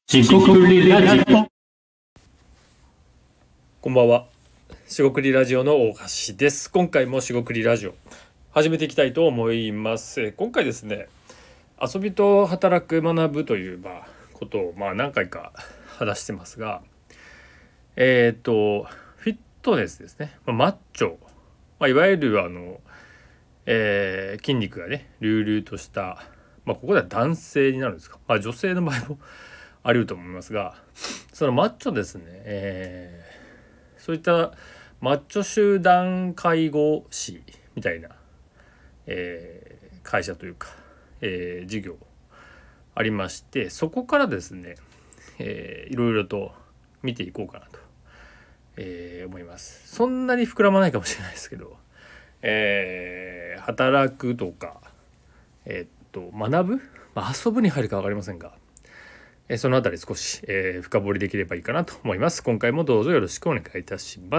しごくりラジオ。 こんばんは。しごくりラジオの大橋です。今回もしごくりラジオ始めていきたいと思います。今回ですね、遊びと働く学ぶということを何回か話してますが、フィットネスですね。マッチョ、いわゆる筋肉がね隆々とした、ここでは男性になるんですか。女性の場合もあり得ると思いますが、そのマッチョですね、そういったマッチョ集団介護士みたいな、会社というか、事業ありまして、そこからですね、いろいろと見ていこうかなと、思います。そんなに膨らまないかもしれないですけど、働くとか、学ぶ、遊ぶに入るか分かりませんが、そのあたり少し、深掘りできればいいかなと思います。今回もどうぞよろしくお願いいたします。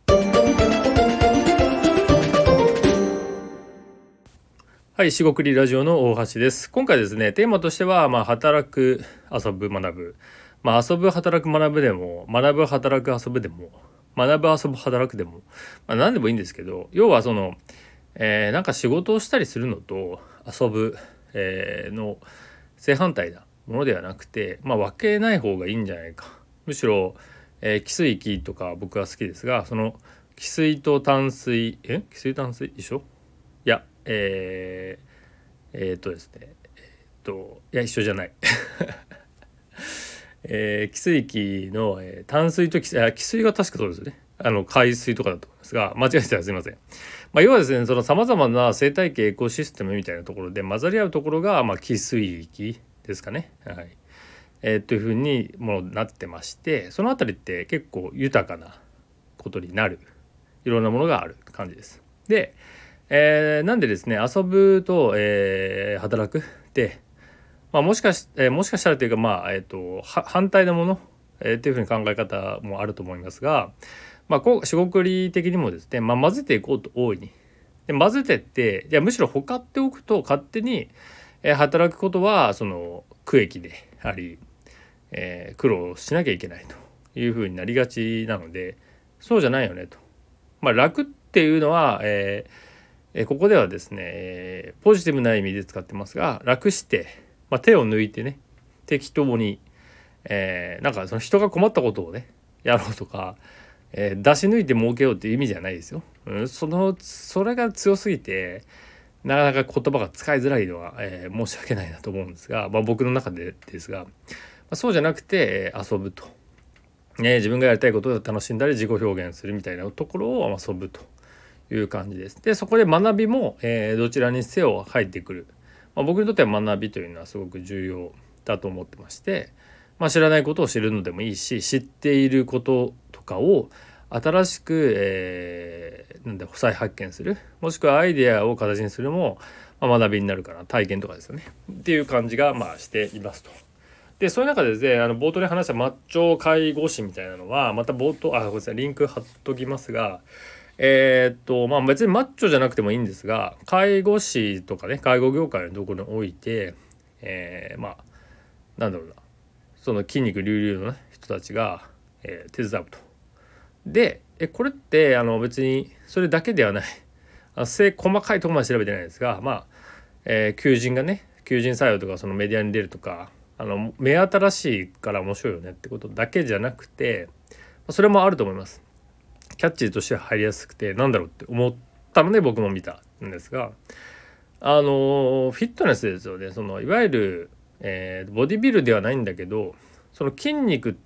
はい、しごくりラジオの大橋です。今回ですね、テーマとしては、働く、遊ぶ、学ぶ、遊ぶ、働く、学ぶでも、学ぶ、働く、遊ぶでも、学ぶ、遊ぶ、働くでも、何でもいいんですけど、要はなんか仕事をしたりするのと遊ぶ、の正反対なものではなくて、分けない方がいいんじゃないか。むしろ、汽水域とか僕は好きですが、その汽水と淡水汽水淡水一緒？いや、ですねいや一緒じゃない汽水域の、淡水と汽水が確かそうですよね。海水とかだと思いますが、間違えてたらすいません。要はですね、そのさまざまな生態系エコシステムみたいなところで混ざり合うところが、汽水域ですかね。はい。というふうにものになってまして、そのあたりって結構豊かなことになる、いろんなものがある感じです。で、なんでですね、遊ぶと、働くって、もしかしたらというか、反対のもの、っていうふうに考え方もあると思いますが、しごくり的にもですね、混ぜていこうと大いに。で混ぜてって、むしろほかっておくと勝手に、働くことはその苦役であり、苦労しなきゃいけないというふうになりがちなので、そうじゃないよねと。楽っていうのは、ここではですね、ポジティブな意味で使ってますが、楽して、手を抜いてね、適当に、なんかその人が困ったことをねやろうとか、出し抜いて儲けようっていう意味じゃないですよ。それが強すぎてなかなか言葉が使いづらいのは、申し訳ないなと思うんですが、僕の中でですが、そうじゃなくて、遊ぶと、自分がやりたいことを楽しんだり自己表現するみたいなところを遊ぶという感じです。でそこで学びも、どちらにせよ入ってくる、僕にとっては学びというのはすごく重要だと思ってまして、知らないことを知るのでもいいし、知っていることとかを新しく、再発見する、もしくはアイデアを形にするも、学びになるかな、体験とかですよねっていう感じがしていますと。でそういう中でですね、冒頭で話したマッチョ介護士みたいなのはまた冒頭ごめんなさい、リンク貼っときますが、別にマッチョじゃなくてもいいんですが、介護士とかね、介護業界のところにおいて、なんだろうな、その筋肉隆々の、ね、人たちが、手伝うと。でこれって別にそれだけではない、細かいところまで調べてないですが、求人がね、求人採用とかそのメディアに出るとか、目新しいから面白いよねってことだけじゃなくて、それもあると思います。キャッチーとしては入りやすくて、なんだろうって思ったので僕も見たんですが、フィットネスですよね。そのいわゆる、ボディビルではないんだけど、その筋肉って、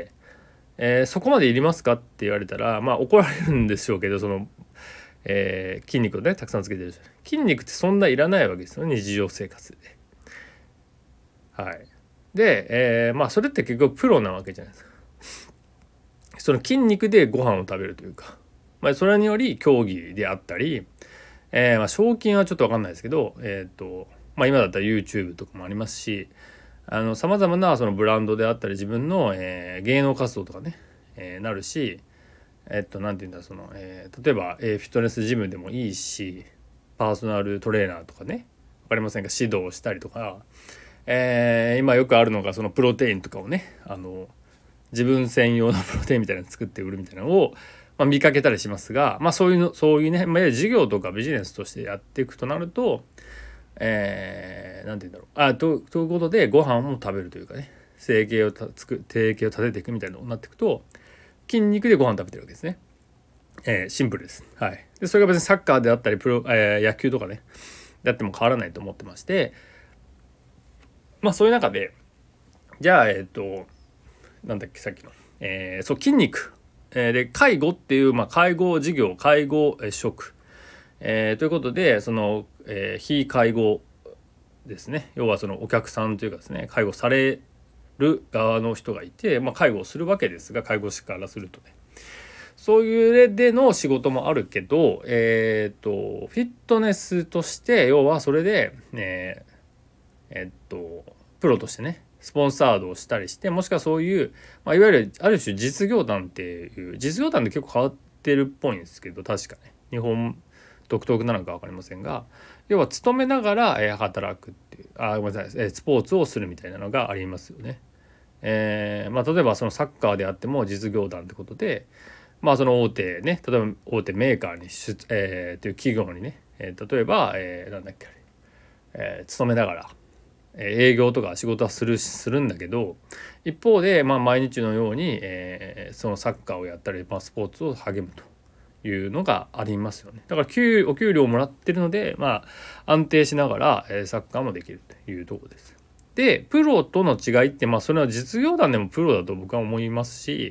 そこまでいりますかって言われたら、怒られるんでしょうけど、その、筋肉をねたくさんつけてる筋肉ってそんないらないわけですよね、日常生活で。はい。で、それって結局プロなわけじゃないですか。その筋肉でご飯を食べるというか、それにより競技であったり、賞金はちょっと分かんないですけど、今だったら YouTube とかもありますし、さまざまなそのブランドであったり自分の、芸能活動とかね、なるし、なんていうんだ、その、例えば、フィットネスジムでもいいし、パーソナルトレーナーとかね、分かりませんが指導をしたりとか、 今よくあるのがそのプロテインとかをね自分専用のプロテインみたいなの作って売るみたいなのを、見かけたりしますが、そういうね、事業とかビジネスとしてやっていくとなると、なんて言うんだろうということでご飯も食べるというかね、体型を立てていくみたいなのになっていくと、筋肉でご飯食べてるわけですね。シンプルです。はい。でそれが別にサッカーであったり野球とかねだっても変わらないと思ってまして、そういう中でじゃあなんだっけさっきの、そう筋肉、で介護っていう、介護事業介護職、ということでその、非介護ですね、要はそのお客さんというかですね、介護される側の人がいて、介護をするわけですが、介護士からするとね、そういう上での仕事もあるけど、フィットネスとして要はそれで、プロとしてねスポンサードをしたりして、もしくはそういう、いわゆるある種実業団っていう実業団で結構変わってるっぽいんですけど、確かね日本独特なのか分かりませんが、要は勤めながら働くっていうごめんなさいスポーツをするみたいなのがありますよね。例えばそのサッカーであっても実業団ってことで、その大手ね、例えば大手メーカーにという企業にね、例えば、なんだっけ勤めながら営業とか仕事はするんだけど、一方で毎日のように、そのサッカーをやったり、スポーツを励むというのがありますよね。だからお給料をもらってるので、安定しながら、サッカーもできるというところです。でプロとの違いって、それは実業団でもプロだと僕は思いますし、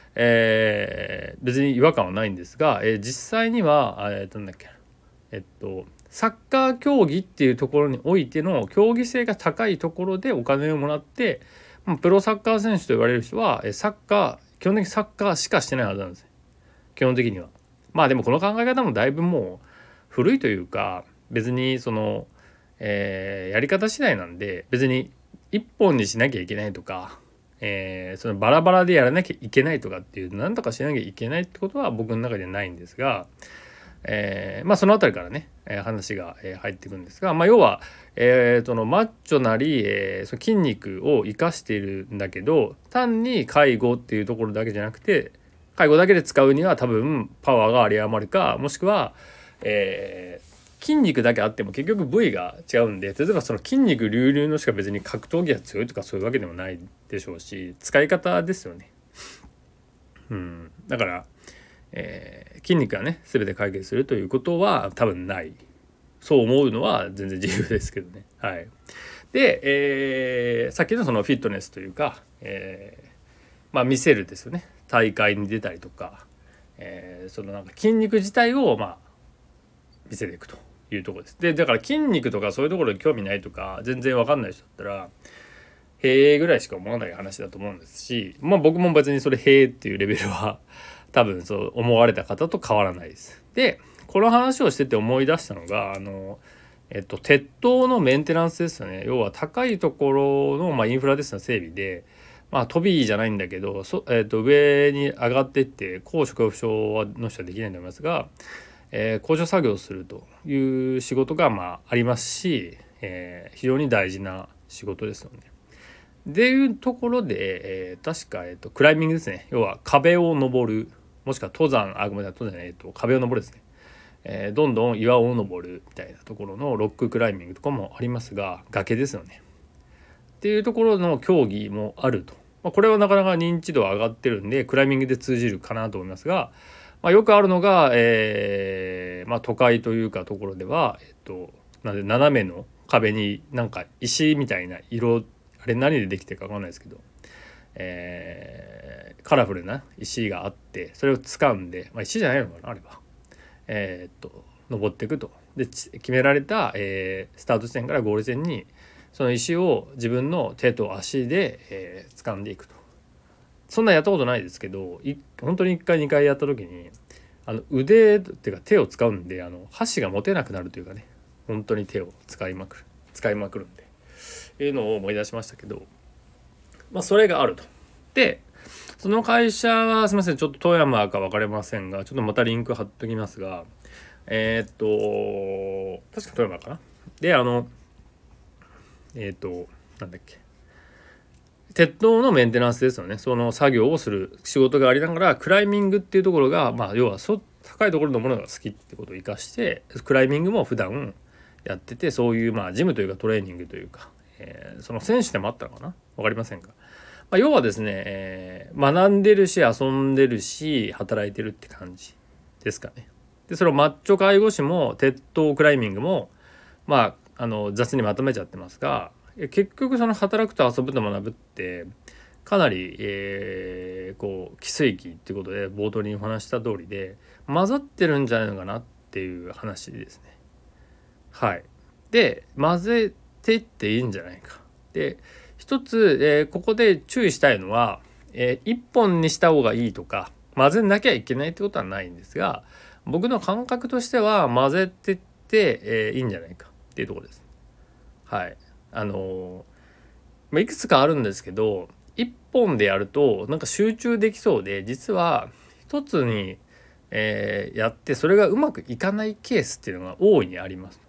別に違和感はないんですが、実際にはなんだっけサッカー競技っていうところにおいての競技性が高いところでお金をもらって、プロサッカー選手と言われる人は基本的にサッカーしかしてないはずなんですよ、基本的には。でもこの考え方もだいぶもう古いというか、別にその、やり方次第なんで、別に一本にしなきゃいけないとか、そのバラバラでやらなきゃいけないとかっていう、何とかしなきゃいけないってことは僕の中ではないんですが、そのあたりからね、話が入ってくるんですが、要は、そのマッチョなり、その筋肉を生かしているんだけど、単に介護っていうところだけじゃなくて、介護だけで使うには多分パワーが有り余るか、もしくは、筋肉だけあっても結局部位が違うんで、例えばその筋肉隆々のしか別に格闘技が強いとかそういうわけでもないでしょうし、使い方ですよね。だから、筋肉がね全て解決するということは多分ない。そう思うのは全然自由ですけどね。はい。で、さっきのそのフィットネスというか、見せるですよね。大会に出たりとか、そのなんか筋肉自体を見せていくというところです。でだから筋肉とかそういうところに興味ないとか全然分かんない人だったらへえぐらいしか思わない話だと思うんですし、僕も別にそれへえっていうレベルは多分そう思われた方と変わらないです。でこの話をしてて思い出したのが鉄塔のメンテナンスですよね。要は高いところの、インフラですの整備で、飛びじゃないんだけど上に上がっていって高所恐怖症の人はできないと思いますが、高所作業をするという仕事がありますし、非常に大事な仕事ですよね。っていうところで、確か、クライミングですね。要は壁を登る、もしくは登山ごめんなさい登山壁を登るですね。どんどん岩を登るみたいなところのロッククライミングとかもありますが、崖ですよねっていうところの競技もあると、これはなかなか認知度上がってるんでクライミングで通じるかなと思いますが、よくあるのが、都会というかところでは、なんで斜めの壁になんか石みたいな色、あれ何でできてるか分かんないですけど、カラフルな石があって、それを掴んで、石じゃないのかなあれば、登っていくと。で決められた、スタート地点からゴール地点にその石を自分の手と足で、掴んでいくと。そんなやったことないですけど、本当に1回2回やった時に腕っていうか手を使うんで箸が持てなくなるというかね、本当に手を使いまくるんでいうのを思い出しましたけど、それがあると。でその会社はすみませんちょっと富山か分かりませんが、ちょっとまたリンク貼っときますが、確か富山かな。でなんだっけ、鉄道のメンテナンスですよね。その作業をする仕事がありながら、クライミングっていうところが、要は高いところのものが好きってことを生かして、クライミングも普段やってて、そういうジムというかトレーニングというか、その選手でもあったのかな、分かりませんが、要はですね、学んでるし遊んでるし働いてるって感じですかね。でそれをマッチョ介護士も鉄道クライミングも雑にまとめちゃってますが、結局その働くと遊ぶと学ぶってかなり、奇数域っていうことで冒頭にお話した通りで混ざってるんじゃないのかなっていう話ですね。はい。で混ぜていっていいんじゃないか。で一つ、ここで注意したいのは、一本にした方がいいとか混ぜなきゃいけないってことはないんですが、僕の感覚としては混ぜてって、いいんじゃないかっていうところです。はい。いくつかあるんですけど、一本でやるとなんか集中できそうで、実は一つに、やってそれがうまくいかないケースっていうのが大いにあります。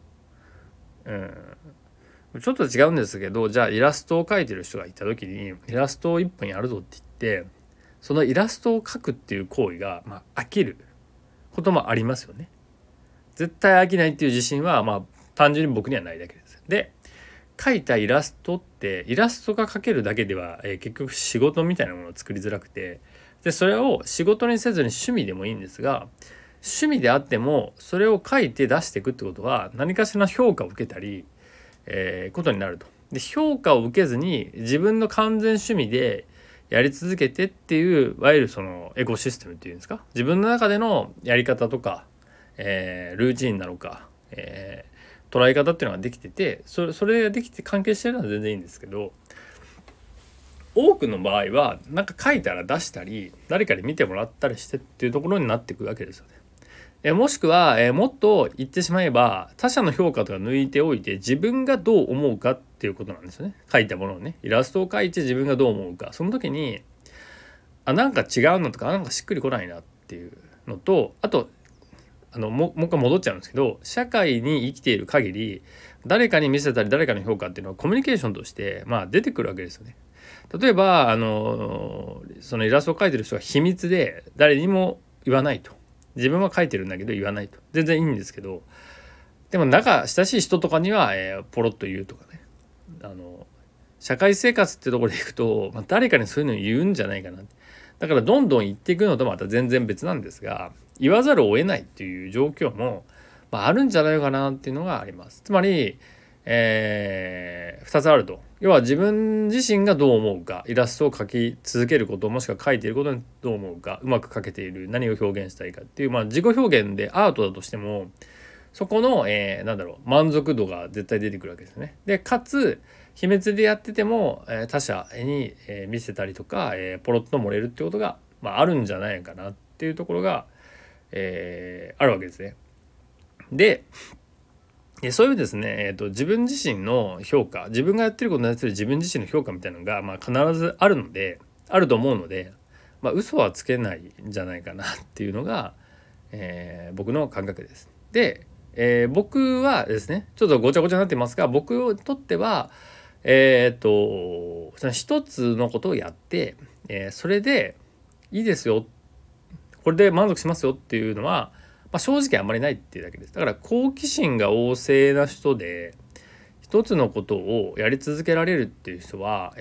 ちょっと違うんですけど、じゃあイラストを描いてる人がいた時にイラストを一本やるぞって言ってそのイラストを描くっていう行為が、飽きることもありますよね。絶対飽きないっていう自信は単純に僕にはないだけです。で描いたイラストってイラストが描けるだけでは、結局仕事みたいなものを作りづらくて、でそれを仕事にせずに趣味でもいいんですが、趣味であってもそれを描いて出していくってことは何かしらの評価を受けたり、ことになると。で評価を受けずに自分の完全趣味でやり続けてっていう、いわゆるそのエコシステムっていうんですか、自分の中でのやり方とか、ルーチンなのか、捉え方っていうのができてて、それができて関係してるのは全然いいんですけど、多くの場合はなんか書いたら出したり誰かに見てもらったりしてっていうところになっていくわけですよね。もしくは、もっと言ってしまえば他者の評価とか抜いておいて自分がどう思うかっていうことなんですよね。書いたものをね、イラストを描いて自分がどう思うか、その時になんか違うのとかなんかしっくりこないなっていうのと、あともう一回戻っちゃうんですけど、社会に生きている限り誰かに見せたり誰かの評価っていうのはコミュニケーションとして出てくるわけですよね。例えばそのイラストを描いてる人が秘密で誰にも言わないと、自分は描いてるんだけど言わないと、全然いいんですけど、でも親しい人とかには、ポロッと言うとかね、社会生活ってところでいくと、誰かにそういうのを言うんじゃないかな。だからどんどん言っていくのとまた全然別なんですが、言わざるを得ないっていう状況も、あるんじゃないかなっていうのがあります。つまり、2つあると。要は自分自身がどう思うか、イラストを描き続けること、もしくは描いていることにどう思うか、うまく描けている、何を表現したいかっていう、自己表現でアートだとしてもそこの、満足度が絶対出てくるわけですね。でかつ秘密でやってても、他者に、見せたりとか、ポロッと漏れるってことが、あるんじゃないかなっていうところが、あるわけですね。でそういうですね、自分自身の評価、自分がやってることに対する自分自身の評価みたいなのが、必ずあると思うので、嘘はつけないんじゃないかなっていうのが、僕の感覚です。で、僕はですね、ちょっとごちゃごちゃになってますが、僕にとってはその一つのことをやって、それでいいですよ、これで満足しますよっていうのは、正直あんまりないっていうだけです。だから好奇心が旺盛な人で一つのことをやり続けられるっていう人は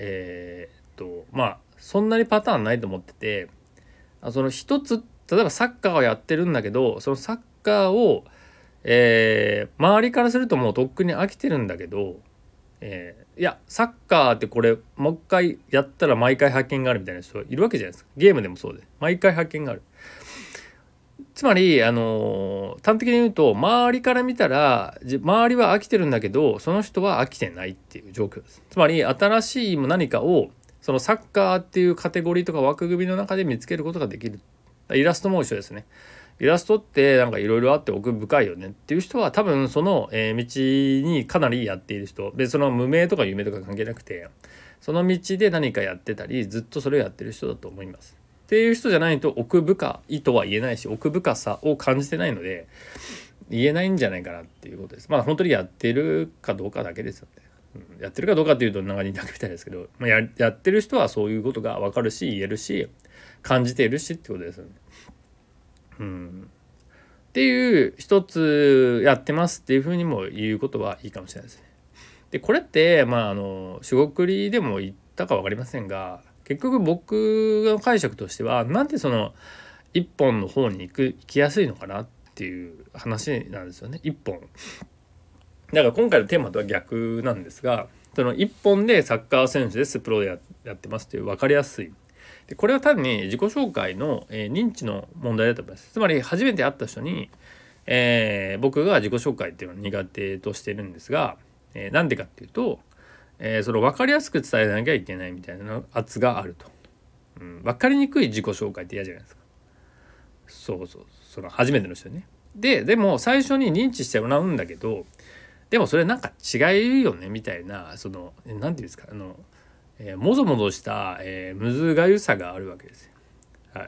そんなにパターンないと思ってて、その一つ、例えばサッカーをやってるんだけど、そのサッカーを、周りからするともうとっくに飽きてるんだけど、いやサッカーってこれもう一回やったら毎回発見があるみたいな人いるわけじゃないですか。ゲームでもそうで毎回発見がある。つまり端的に言うと、周りから見たら周りは飽きてるんだけどその人は飽きてないっていう状況です。つまり新しい何かをそのサッカーっていうカテゴリーとか枠組みの中で見つけることができる。イラストも一緒ですね。イラストってなんかいろいろあって奥深いよねっていう人は多分その道にかなりやっている人で、その無名とか有名とか関係なくてその道で何かやってたりずっとそれをやってる人だと思います。っていう人じゃないと奥深いとは言えないし、奥深さを感じてないので言えないんじゃないかなっていうことです。本当にやってるかどうかだけですよね。 やってるかどうかっていうとなんか似たみたいですけど、やってる人はそういうことが分かるし言えるし感じているしってことですよね。っていう一つやってますっていうふうにも言うことはいいかもしれないですね。でこれってしごくりでも言ったか分かりませんが、結局僕の解釈としてはなんでその一本の方に行きやすいのかなっていう話なんですよね。一本だから今回のテーマとは逆なんですが、その一本でサッカー選手ですプロでやってますという分かりやすい。でこれは単に自己紹介の、認知の問題だと思います。つまり初めて会った人に、僕が自己紹介っていうのを苦手としてるんですが、なんでかっていうと、その分かりやすく伝えなきゃいけないみたいな圧があると、分かりにくい自己紹介って嫌じゃないですか。その初めての人ね。でも最初に認知してもらうんだけど、でもそれなんか違うよねみたいな、そのなんていうんですか、もぞもぞした、むずがゆさがあるわけですよ。はい。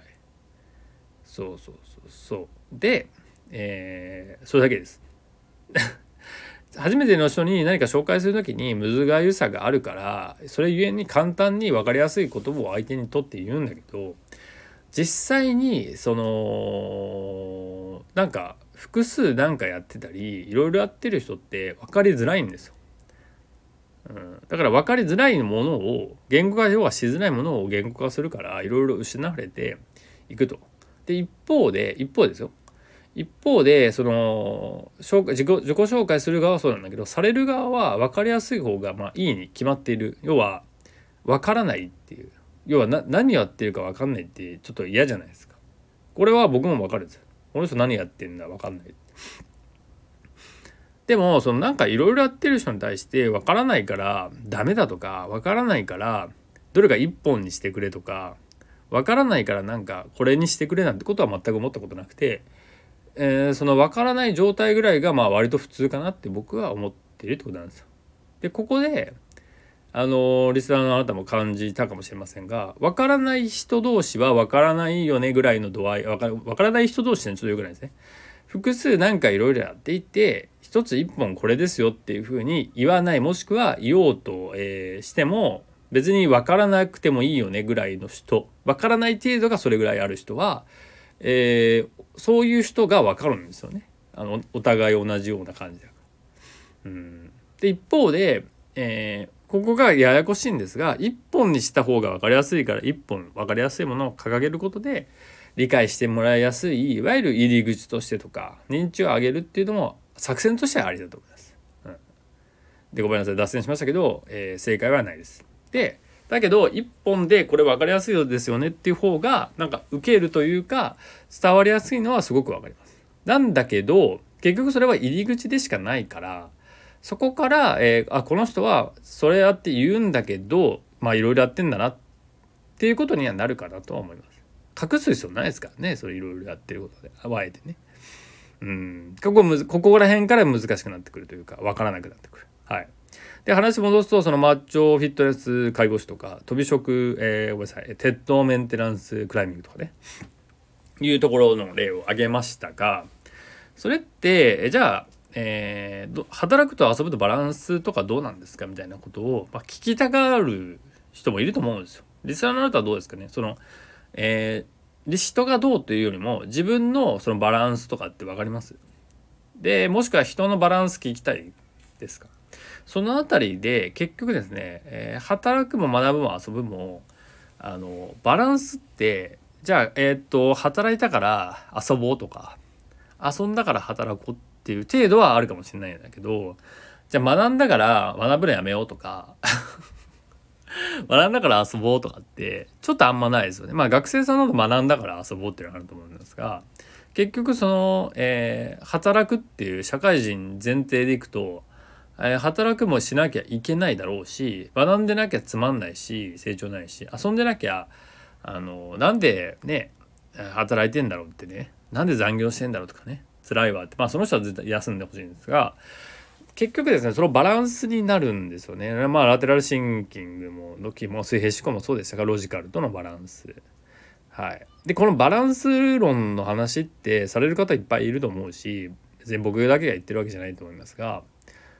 そうで、それだけです。初めての人に何か紹介するときにむずがゆさがあるから、それゆえに簡単に分かりやすい言葉を相手にとって言うんだけど、実際にそのなんか複数なんかやってたりいろいろやってる人って分かりづらいんですよ。だから分かりづらいものを言語化要はしづらいものを言語化するからいろいろ失われていくと。で一方ですよ。一方でその自己紹介する側はそうなんだけど、される側は分かりやすい方がいいに決まっている。要は分からないっていう、要は何やってるか分かんないってちょっと嫌じゃないですか。これは僕も分かるんですよ。この人何やってんだ分かんない。でもそのなんかいろいろやってる人に対して分からないからダメだとか、分からないからどれか一本にしてくれとか、分からないからなんかこれにしてくれなんてことは全く思ったことなくて、その分からない状態ぐらいが割と普通かなって僕は思っているってことなんですよ。でここでリスナーのあなたも感じたかもしれませんが、分からない人同士は分からないよねぐらいの度合い、分からない人同士でちょっとよくないですね。複数なんかいろいろやっていて一つ一本これですよっていうふうに言わない、もしくは言おうと、しても別に分からなくてもいいよねぐらいの人、分からない程度がそれぐらいある人は、そういう人が分かるんですよね。お互い同じような感じだから。で一方で、ここがややこしいんですが、一本にした方が分かりやすいから一本分かりやすいものを掲げることで理解してもらいやすい、いわゆる入り口としてとか認知を上げるっていうのも作戦としてはありだと思います。でごめんなさい脱線しましたけど、正解はないです。でだけど一本でこれ分かりやすいですよねっていう方がなんか受けるというか伝わりやすいのはすごく分かります。なんだけど結局それは入り口でしかないから、そこから、この人はそれやって言うんだけどいろいろやってんだなっていうことにはなるかなとは思います。隠す必要ないですからね、それいろいろやってることであえてね。ここら辺から難しくなってくるというか分からなくなってくる。はい。で話戻すと、そのマッチョフィットネス介護士とか飛び職、ごめんなさい鉄道メンテナンスクライミングとかねいうところの例を挙げましたが、それってじゃあ働くと遊ぶとバランスとかどうなんですかみたいなことを、聞きたがる人もいると思うんですよ。リスナーのあなたはどうですかね。その、人がどうというよりも自分のそのバランスとかって分かります？でもしくは人のバランス聞きたいですか？そのあたりで結局ですね、働くも学ぶも遊ぶもバランスってじゃあ、働いたから遊ぼうとか遊んだから働こうっていう程度はあるかもしれないんだけど、じゃあ学んだから学ぶのやめようとか学んだから遊ぼうとかってちょっとあんまないですよね。学生さんだと学んだから遊ぼうっていうのがあると思うんですが、結局その、働くっていう社会人前提でいくと、働くもしなきゃいけないだろうし、学んでなきゃつまんないし成長ないし、遊んでなきゃなんでね働いてんだろうってね、なんで残業してんだろうとかね、辛いわって、その人は絶対休んでほしいんですが、結局ですねそのバランスになるんですよね。ラテラルシンキングも土器も水平思考もそうでしたが、ロジカルとのバランス。はい。でこのバランス論の話ってされる方いっぱいいると思うし、別に僕だけが言ってるわけじゃないと思いますが、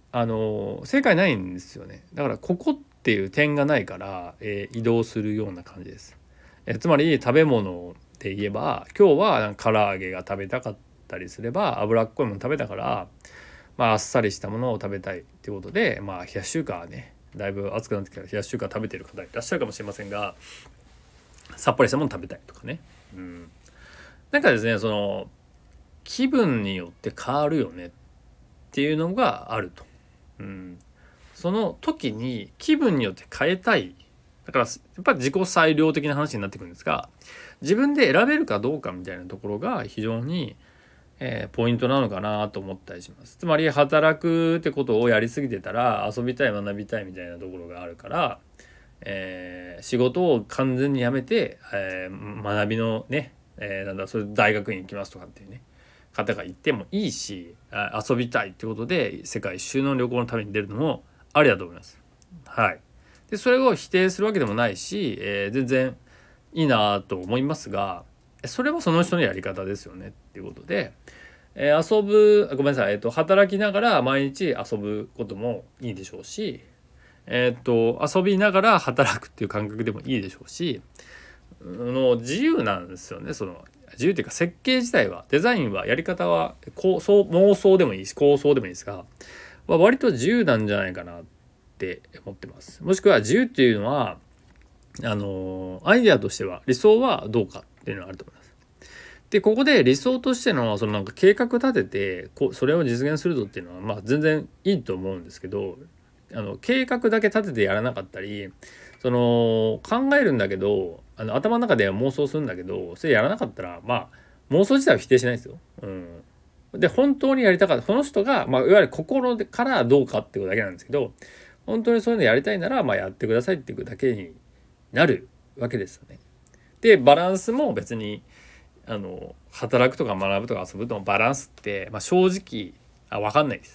正解ないんですよね。だからここっていう点がないから、移動するような感じです。つまり食べ物で言えば今日は唐揚げが食べたかったりすれば脂っこいもの食べたから、あっさりしたものを食べたいっていうことで、冷やし中華はねだいぶ暑くなってきたら冷やし中華食べてる方いらっしゃるかもしれませんが、さっぱりしたもの食べたいとかね、なんかですね、その気分によって変わるよねっていうのがあると、その時に気分によって変えたい、だからやっぱり自己裁量的な話になってくるんですが、自分で選べるかどうかみたいなところが非常に、ポイントなのかなと思ったりします。つまり働くってことをやりすぎてたら遊びたい学びたいみたいなところがあるから、仕事を完全にやめて、学びのね、それ大学院行きますとかっていうね方が言ってもいいし、遊びたいってことで世界一周の旅行のために出るのもありだと思います。はい。でそれを否定するわけでもないし、全然いいなと思いますが、それはその人のやり方ですよねっていうことで、ごめんなさい、働きながら毎日遊ぶこともいいでしょうし、遊びながら働くっていう感覚でもいいでしょうし、自由なんですよね。その自由というか設計自体は、デザインはやり方は妄想でもいいし構想でもいいですが、割と自由なんじゃないかなって思ってます。もしくは自由っていうのはアイデアとしては理想はどうかっていうのがあると思います。でここで理想としてのその計画立ててそれを実現するぞっていうのは全然いいと思うんですけど、計画だけ立ててやらなかったり、その考えるんだけど頭の中では妄想するんだけどそれやらなかったら妄想自体は否定しないですよ。で本当にやりたかったこの人が、いわゆる心からどうかっていうだけなんですけど、本当にそういうのやりたいならやってくださいっていうだけになるわけですよね。でバランスも別に働くとか学ぶとか遊ぶとのバランスって、正直分かんないです。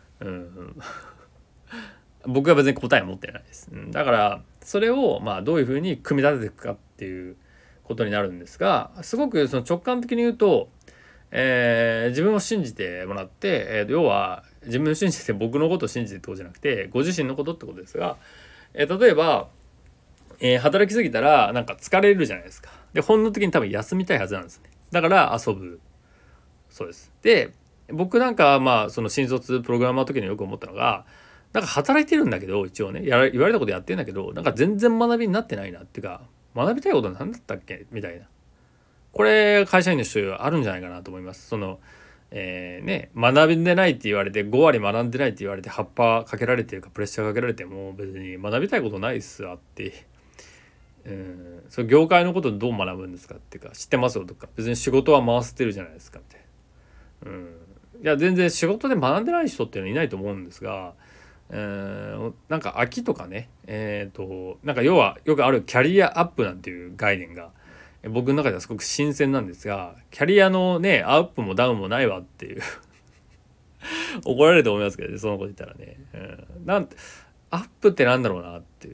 僕は別に答えは持ってないです。だからそれをどういうふうに組み立てていくかっていうことになるんですが、すごくその直感的に言うと、自分を信じてもらって、要は自分を信じて僕のことを信じてってことじゃなくてご自身のことってことですが、例えば、働きすぎたら疲れるじゃないですか。で本能的に多分休みたいはずなんですね。だから遊ぶ。そうです。で僕その新卒プログラマーの時によく思ったのが、働いてるんだけど一応ね言われたことやってんだけど全然学びになってないなっていうか、学びたいことは何だったっけみたいな、これ会社員の人あるんじゃないかなと思います。その学んでないって言われて5割学んでないって言われて葉っぱかけられてるかプレッシャーかけられても別に学びたいことないっすわって、その業界のことどう学ぶんですかっていうか知ってますよとか、別に仕事は回せてるじゃないですかみたいな、いや全然仕事で学んでない人っていうのはいないと思うんですが、秋とかね、要はよくあるキャリアアップなんていう概念が僕の中ではすごく新鮮なんですが、キャリアのねアップもダウンもないわっていう怒られると思いますけどね、そのこと言ったらね、アップってなんだろうなっていう、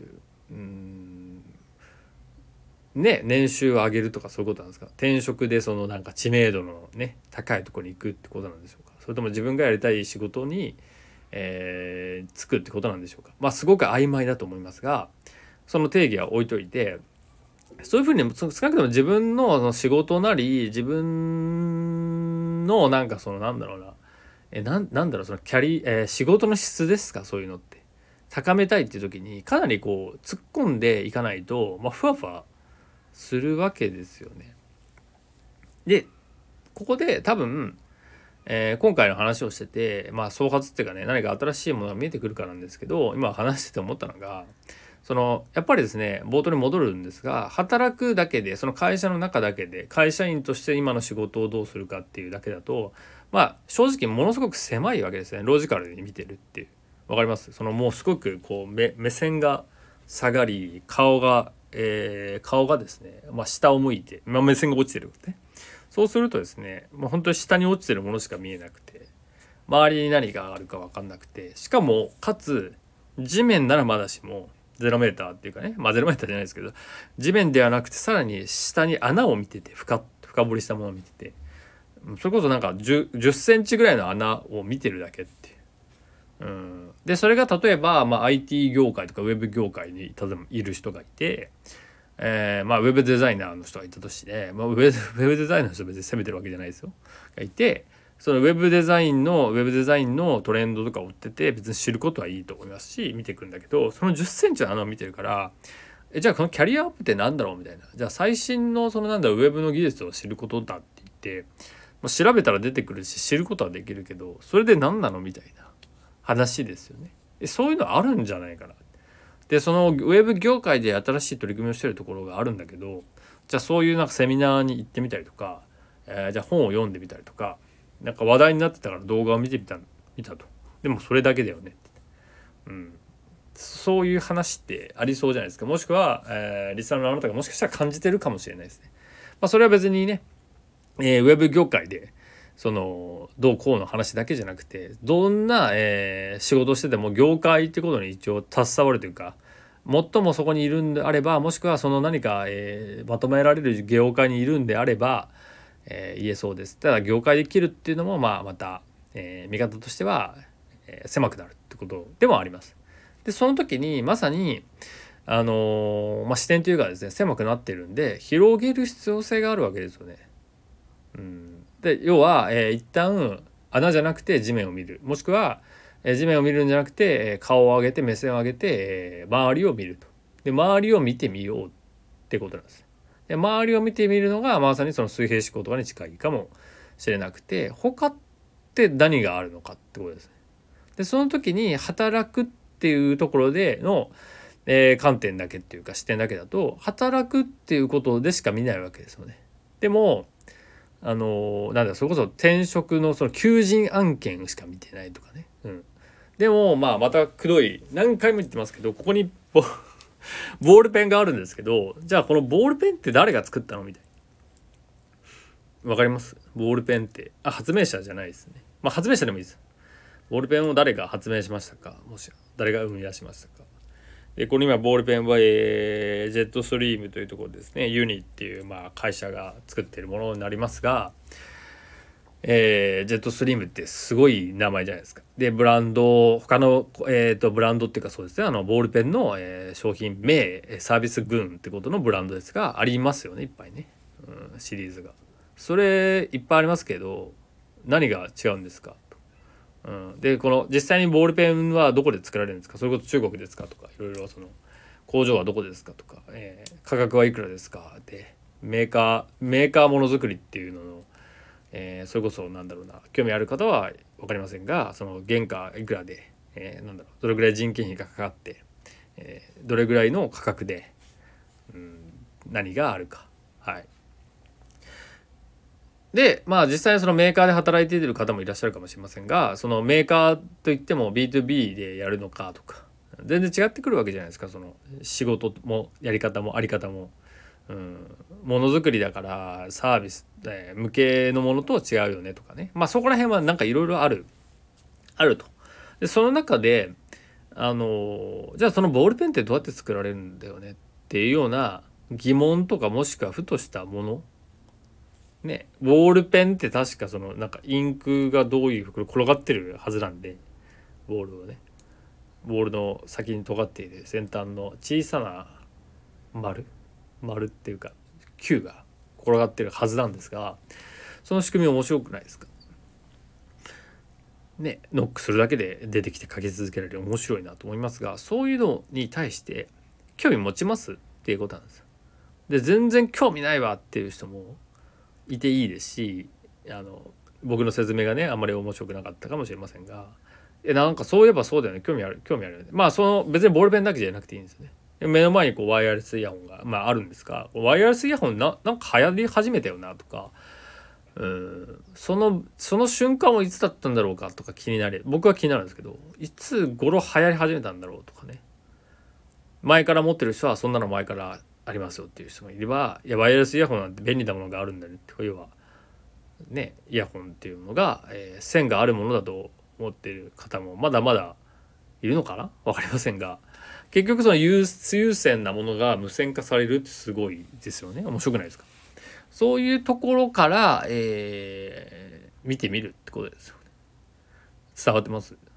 年収を上げるとかそういうことなんですか。転職でその知名度のね高いところに行くってことなんでしょうか。それとも自分がやりたい仕事につくってことなんでしょうか。すごく曖昧だと思いますが、その定義は置いといて、そういうふうに少なくとも自分のその仕事なり自分のそのなんだろうその仕事の質ですか、そういうのって高めたいっていう時にかなり突っ込んでいかないと、ふわふわするわけですよね。でここで多分今回の話をしてて、総括っていうかね、何か新しいものが見えてくるからなんですけど、今話してて思ったのが、やっぱりですね、冒頭に戻るんですが、働くだけでその会社の中だけで会社員として今の仕事をどうするかっていうだけだと正直ものすごく狭いわけですね。ロジカルに見てるっていう、わかります？もうすごく目線が下がり顔がですね、下を向いて、目線が落ちてるね。そうするとですね、本当に下に落ちてるものしか見えなくて、周りに何があるか分かんなくて、しかもかつ地面ならまだしも0メーターっていうかね、0メーターじゃないですけど、地面ではなくてさらに下に穴を見てて、深掘りしたものを見てて、それこそ10センチぐらいの穴を見てるだけっていう、 でそれが例えば、IT 業界とかウェブ業界に例えばいる人がいて、ウェブデザイナーの人がいたとして、ウェブデザイナーの人は別に責めてるわけじゃないですよがいて、そのウェブデザインのトレンドとかを追ってて別に知ることはいいと思いますし見ていくんだけど、その10センチの穴を見てるからじゃあこのキャリアアップってなんだろうみたいな、じゃあ最新のそのウェブの技術を知ることだって言って、調べたら出てくるし知ることはできるけどそれで何なのみたいな話ですよね。そういうのあるんじゃないかな。でそのウェブ業界で新しい取り組みをしてるところがあるんだけど、じゃあそういうセミナーに行ってみたりとか、じゃあ本を読んでみたりとか、話題になってたから動画を見たと。でもそれだけだよね。そういう話ってありそうじゃないですか。もしくは、リスナーのあなたがもしかしたら感じてるかもしれないですね。それは別にね、ウェブ業界でそのどうこうの話だけじゃなくて、どんな、仕事をしてても業界ってことに一応携わるというか、最もそこにいるんであれば、もしくはその何か、まとめられる業界にいるんであれば、言えそうです。ただ業界で切るっていうのもまた、見方としては、狭くなるってことでもあります。でその時にまさに視点というかですね、狭くなってるんで広げる必要性があるわけですよね。で要は、一旦穴じゃなくて地面を見る、もしくは、地面を見るんじゃなくて、顔を上げて目線を上げて、周りを見ると。で周りを見てみようってことなんです。で周りを見てみるのがまさにその水平思考とかに近いかもしれなくて、他って何があるのかってことですね。でその時に働くっていうところでの、観点だけっていうか視点だけだと働くっていうことでしか見ないわけですよね。でもそれこそ転職のその求人案件しか見てないとかね。でもまたくどい、何回も言ってますけど、ここにボールペンがあるんですけど、じゃあこのボールペンって誰が作ったのみたいな。わかります？ボールペンって発明者じゃないですね。発明者でもいいです。ボールペンを誰が発明しましたか、もし誰が生み出しましたか。でこれ今ボールペンは、ジェットストリームというところですね、ユニっていう会社が作っているものになりますが、ジェットストリームってすごい名前じゃないですか。でブランド他の、ブランドっていうかそうですね、ボールペンの、商品名サービス群ってことのブランドですがありますよね、いっぱいね、シリーズが。それいっぱいありますけど何が違うんですか。でこの実際にボールペンはどこで作られるんですか、それこそ中国ですかとか、いろいろその工場はどこですかとか、価格はいくらですかで、メーカーものづくりっていうのの、それこそ興味ある方は分かりませんが、その原価いくらで、どれぐらい人件費がかかって、どれぐらいの価格で、何があるか。で実際にそのメーカーで働いている方もいらっしゃるかもしれませんが、そのメーカーといっても B2B でやるのかとか全然違ってくるわけじゃないですか。その仕事もやり方もあり方も、ものづくりだからサービス、向けのものとは違うよねとかね、そこら辺はいろいろあると。でその中でじゃあそのボールペンってどうやって作られるんだよねっていうような疑問とか、もしくはふとしたものね、ボールペンって確かそのインクがどういうふうに転がってるはずなんで、ボールの先に尖っている先端の小さな丸っていうか球が転がってるはずなんですが、その仕組み面白くないですかね。ノックするだけで出てきて書き続けられる、面白いなと思いますが、そういうのに対して興味持ちますっていうことなんですよ。で全然興味ないわっていう人もいていいですし、僕の説明がねあんまり面白くなかったかもしれませんが、そういえばそうだよね、興味あるよね。その別にボールペンだけじゃなくていいんですよね。目の前にワイヤレスイヤホンが、あるんですが、ワイヤレスイヤホンなんか流行り始めたよなとか、その瞬間はいつだったんだろうかとか僕は気になるんですけど、いつ頃流行り始めたんだろうとかね。前から持ってる人はそんなの前からありますよっていう人もいれば、いやワイヤレスイヤホンなんて便利なものがあるんだねって、要はねイヤホンっていうのが、線があるものだと思っている方もまだまだいるのかな、分かりませんが、結局その有線なものが無線化されるってすごいですよね。面白くないですか。そういうところから、見てみるってことですよね。伝わってます？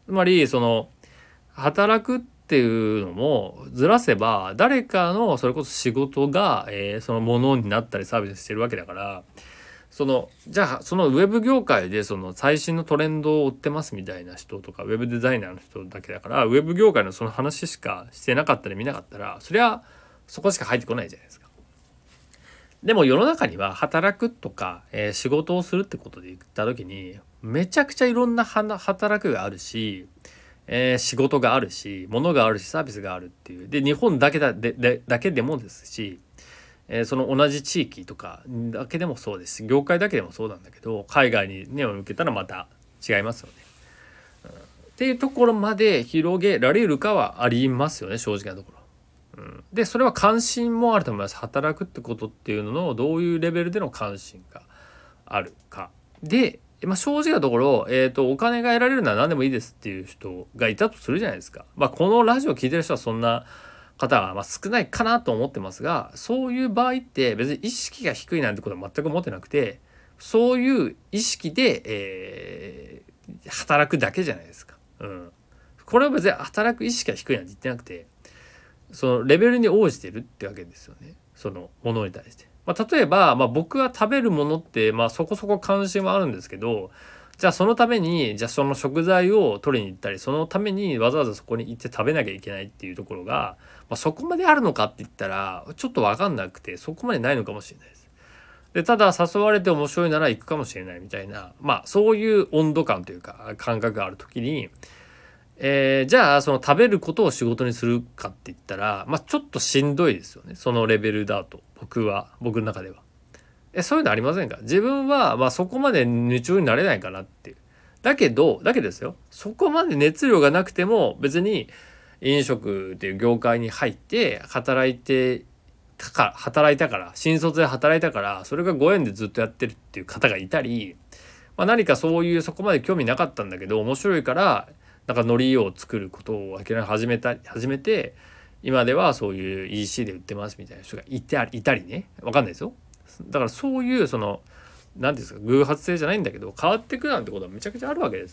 つまりその働くっていうのもずらせば誰かのそれこそ仕事が、そのものになったりサービスしてるわけだから、じゃあそのウェブ業界でその最新のトレンドを追ってますみたいな人とかウェブデザイナーの人だけだから、ウェブ業界のその話しかしてなかったり見なかったら、そりゃそこしか入ってこないじゃないですか。でも世の中には働くとか、仕事をするってことで言った時にめちゃくちゃいろんな働くがあるし、仕事があるし、物があるし、サービスがあるっていう。で日本だけでもですし、その同じ地域とかだけでもそうですし、業界だけでもそうなんだけど、海外に目を向けたらまた違いますよね。っていうところまで広げられるかはありますよね、正直なところ。でそれは関心もあると思います。働くってことっていうののどういうレベルでの関心があるかで、正直なところ、お金が得られるのは何でもいいですっていう人がいたとするじゃないですか。このラジオ聞いてる人はそんな方は少ないかなと思ってますが、そういう場合って別に意識が低いなんてことは全く思ってなくて、そういう意識で、働くだけじゃないですか。これは別に働く意識が低いなんて言ってなくて、そのレベルに応じてるってわけですよね、そのものに対して。例えば、僕は食べるものって、そこそこ関心はあるんですけど、じゃあそのためにその食材を取りに行ったり、そのためにわざわざそこに行って食べなきゃいけないっていうところが、そこまであるのかって言ったらちょっと分かんなくて、そこまでないのかもしれないです。でただ誘われて面白いなら行くかもしれないみたいな、そういう温度感というか感覚がある時に、じゃあその食べることを仕事にするかって言ったら、ちょっとしんどいですよね、そのレベルだと。僕の中ではそういうのありませんか？自分はそこまで夢中になれないかなっていう。だけどですよ、そこまで熱量がなくても別に飲食っていう業界に入って働いたから新卒で働いたから、それがご縁でずっとやってるっていう方がいたり、何かそういうそこまで興味なかったんだけど面白いからなんか海苔を作ることを始めて、今ではそういう EC で売ってますみたいな人がいたりね、分かんないですよ。だからそういう何ていうんですか、偶発性じゃないんだけど変わっていくなんてことはめちゃくちゃあるわけです、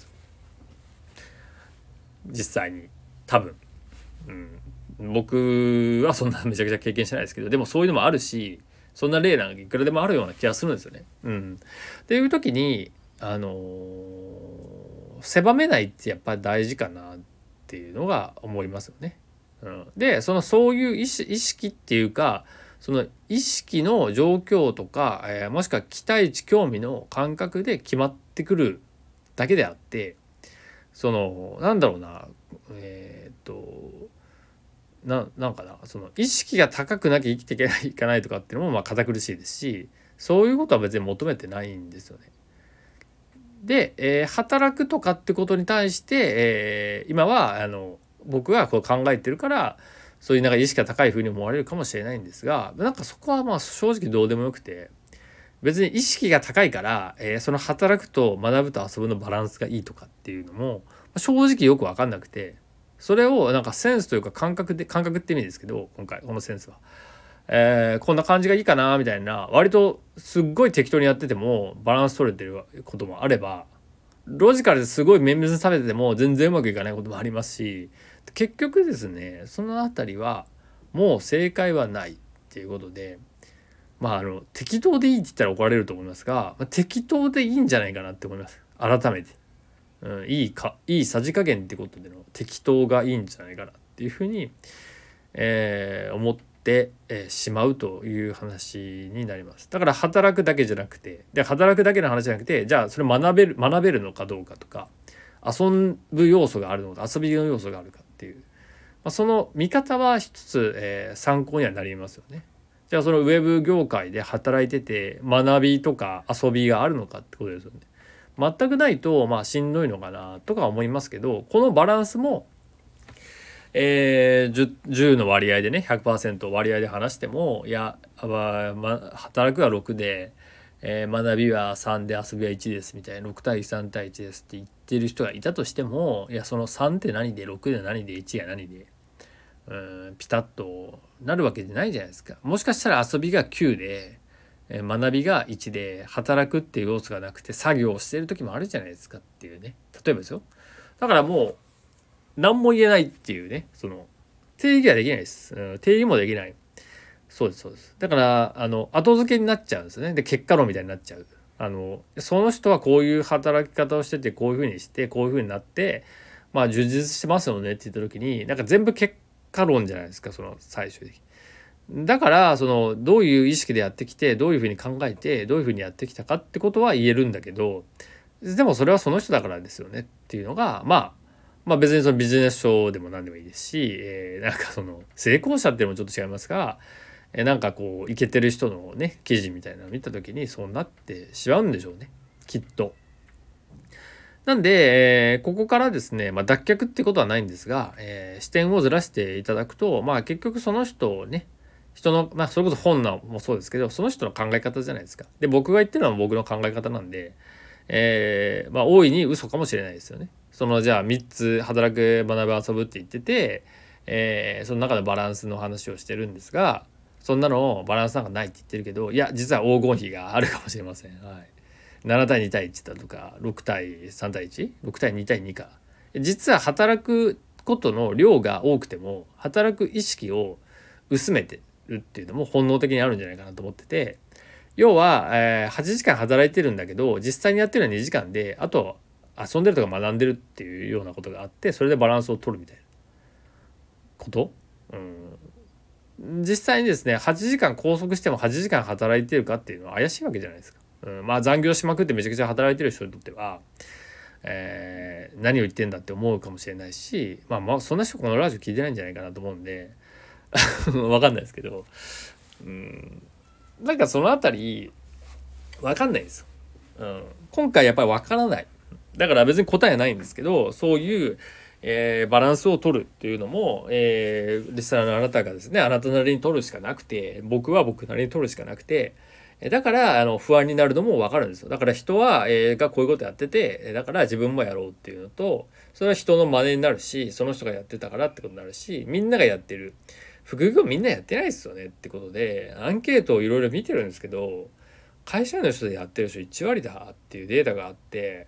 実際に。多分、僕はそんなめちゃくちゃ経験してないですけど、でもそういうのもあるし、そんな例なんかいくらでもあるような気がするんですよね。っていう時に狭めないってやっぱり大事かなっていうのが思いますよね。でそういう意識っていうか、その意識の状況とか、もしくは期待値興味の感覚で決まってくるだけであって、なんだろうな、なんかな、その意識が高くなきゃ生きていかないとかっていうのも堅苦しいですし、そういうことは別に求めてないんですよね。で、働くとかってことに対して、今は僕がこう考えてるから、そういうなんか意識が高い風に思われるかもしれないんですが、なんかそこは正直どうでもよくて、別に意識が高いから、その働くと学ぶと遊ぶのバランスがいいとかっていうのも正直よく分かんなくて、それをなんかセンスというか感覚って意味ですけど、今回このセンスは。こんな感じがいいかなみたいな、割とすっごい適当にやっててもバランス取れてることもあれば、ロジカルですごい綿密に食べてても全然うまくいかないこともありますし、結局ですね、そのあたりはもう正解はないっていうことで、適当でいいって言ったら怒られると思いますが、適当でいいんじゃないかなって思います、改めて。いいさじ加減ってことでの適当がいいんじゃないかなっていうふうに、思ってしまうという話になります。だから働くだけじゃなくて、働くだけの話じゃなくて、じゃあそれ学べるのかどうかとか、遊ぶ要素があるのか、遊びの要素があるかっていう、その見方は一つ、参考にはなりますよね。じゃあそのウェブ業界で働いてて学びとか遊びがあるのかってことですよね。全くないとしんどいのかなとか思いますけど、このバランスも、10の割合でね 100% 割合で話しても、いや、働くは6で、学びは3で遊びは1ですみたいな、6対3対1ですって言ってる人がいたとしても、いやその3って何で6で何で1が何でピタッとなるわけじゃないじゃないですか。もしかしたら遊びが9で学びが1で、働くっていう要素がなくて作業をしている時もあるじゃないですかっていうね。例えばですよ。だからも何も言えないっていうね、その定義はできないです、定義もできない。そうですそうです。だから後付けになっちゃうんですね。で結果論みたいになっちゃう。その人はこういう働き方をしてて、こういうふうにしてこういうふうになって、まあ充実してますよねって言った時に、なんか全部結果論じゃないですか、その最終的に。だからそのどういう意識でやってきて、どういうふうに考えて、どういうふうにやってきたかってことは言えるんだけど、でもそれはその人だからですよねっていうのが、まあ別にそのビジネス書でも何でもいいですし、なんかその成功者っていうのもちょっと違いますが、なんかこうイケてる人のね記事みたいなのを見た時にそうなってしまうんでしょうね、きっと。なんで、ここからですね、まあ、脱却ってことはないんですが、視点をずらしていただくと、まあ結局その人をね、人の、まあそれこそ本能もそうですけど、その人の考え方じゃないですか。で、僕が言ってるのは僕の考え方なんで、まあ大いに嘘かもしれないですよね。じゃあ3つ働く学ぶ遊ぶって言ってて、その中でバランスの話をしてるんですが、そんなのバランスなんかないって言ってるけど、いや実は黄金比があるかもしれません。はい、7対2対1だとか6対3対 1?6 対2対2か。実は働くことの量が多くても働く意識を薄めてるっていうのも本能的にあるんじゃないかなと思ってて、要は、8時間働いてるんだけど実際にやってるのは2時間で、あと遊んでるとか学んでるっていうようなことがあって、それでバランスを取るみたいなこと。実際にですね8時間拘束しても8時間働いてるかっていうのは怪しいわけじゃないですか。まあ残業しまくってめちゃくちゃ働いてる人にとっては、何を言ってんだって思うかもしれないし、まあそんな人このラジオ聞いてないんじゃないかなと思うんでわかんないですけど、なんかそのあたりわかんないですよ。今回やっぱりわからない。だから別に答えはないんですけど、そういう、バランスを取るっていうのも、リスナーのあなたがですね、あなたなりに取るしかなくて、僕は僕なりに取るしかなくて、だから不安になるのも分かるんですよ。だから人は、がこういうことやってて、だから自分もやろうっていうのと、それは人の真似になるし、その人がやってたからってことになるし、みんながやってる。副業みんなやってないですよねってことで、アンケートをいろいろ見てるんですけど、会社員の人でやってる人1割だっていうデータがあって、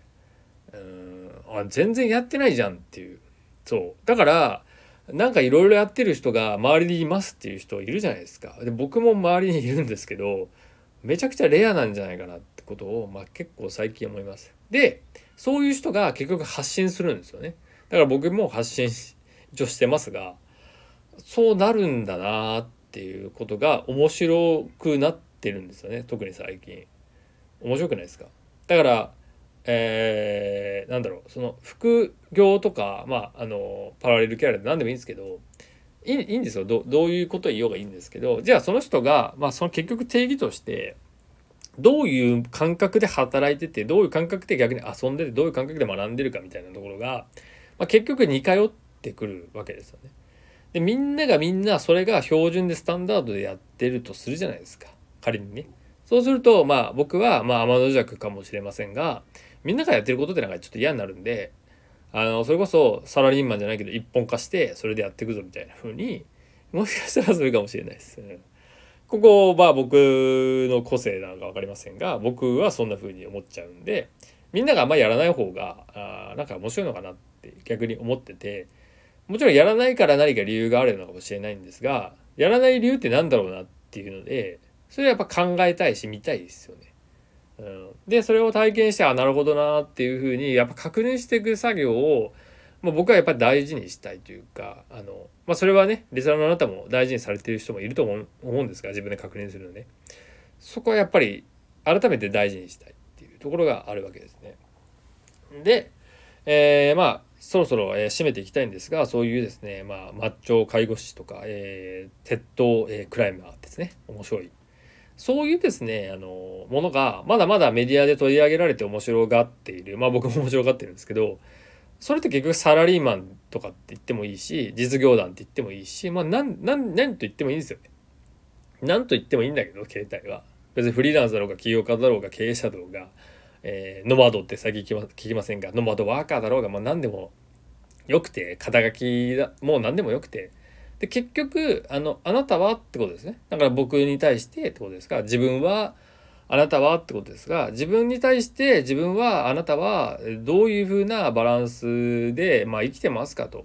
全然やってないじゃんっていう。そうだからなんかいろいろやってる人が周りにいますっていう人いるじゃないですか。で僕も周りにいるんですけど、めちゃくちゃレアなんじゃないかなってことを、結構最近思います。でそういう人が結局発信するんですよね。だから僕も発信一応してますが、そうなるんだなっていうことが面白くなってるんですよね。特に最近面白くないですか。だからなんだろう、その副業とか、パラレルキャリアで何でもいいんですけど、いいんですよ。どういうことを言おうがいいんですけど、じゃあその人が、その結局定義としてどういう感覚で働いてて、どういう感覚で逆に遊んでて、どういう感覚で学んでるかみたいなところが、結局似通ってくるわけですよね。でみんながみんなそれが標準でスタンダードでやってるとするじゃないですか、仮にね。そうすると僕は天の弱かもしれませんが、みんながやってることってなんかちょっと嫌になるんで、それこそサラリーマンじゃないけど一本化してそれでやっていくぞみたいな風にもしかしたらするかもしれないです。ここ僕の個性なのか分かりませんが、僕はそんな風に思っちゃうんで、みんながあんまりやらない方がなんか面白いのかなって逆に思ってて、もちろんやらないから何か理由があるのかもしれないんですが、やらない理由ってなんだろうなっていうので、それはやっぱ考えたいし見たいですよね。でそれを体験して、なるほどなっていうふうにやっぱ確認していく作業を、僕はやっぱり大事にしたいというか、それはねリスナーのあなたも大事にされている人もいると思うんですが、自分で確認するのね。そこはやっぱり改めて大事にしたいっていうところがあるわけですね。で、そろそろ、締めていきたいんですが、そういうですね、マッチョ介護士とか、鉄塔、クライマーですね、面白い。そういうですね、ものがまだまだメディアで取り上げられて面白がっている。僕も面白がってるんですけど、それって結局サラリーマンとかって言ってもいいし、実業団って言ってもいいし、何と言ってもいいんですよね。何と言ってもいいんだけど、携帯は。別にフリーランスだろうが、起業家だろうが、経営者だろうが、ノマドって最近聞きませんが、ノマドワーカーだろうが、何でもよくて、肩書きもう何でもよくて、で結局あなたはってことですね。だから僕に対してってことですが、自分はあなたはってことですが、自分に対して自分はあなたはどういうふうなバランスで、生きてますかと。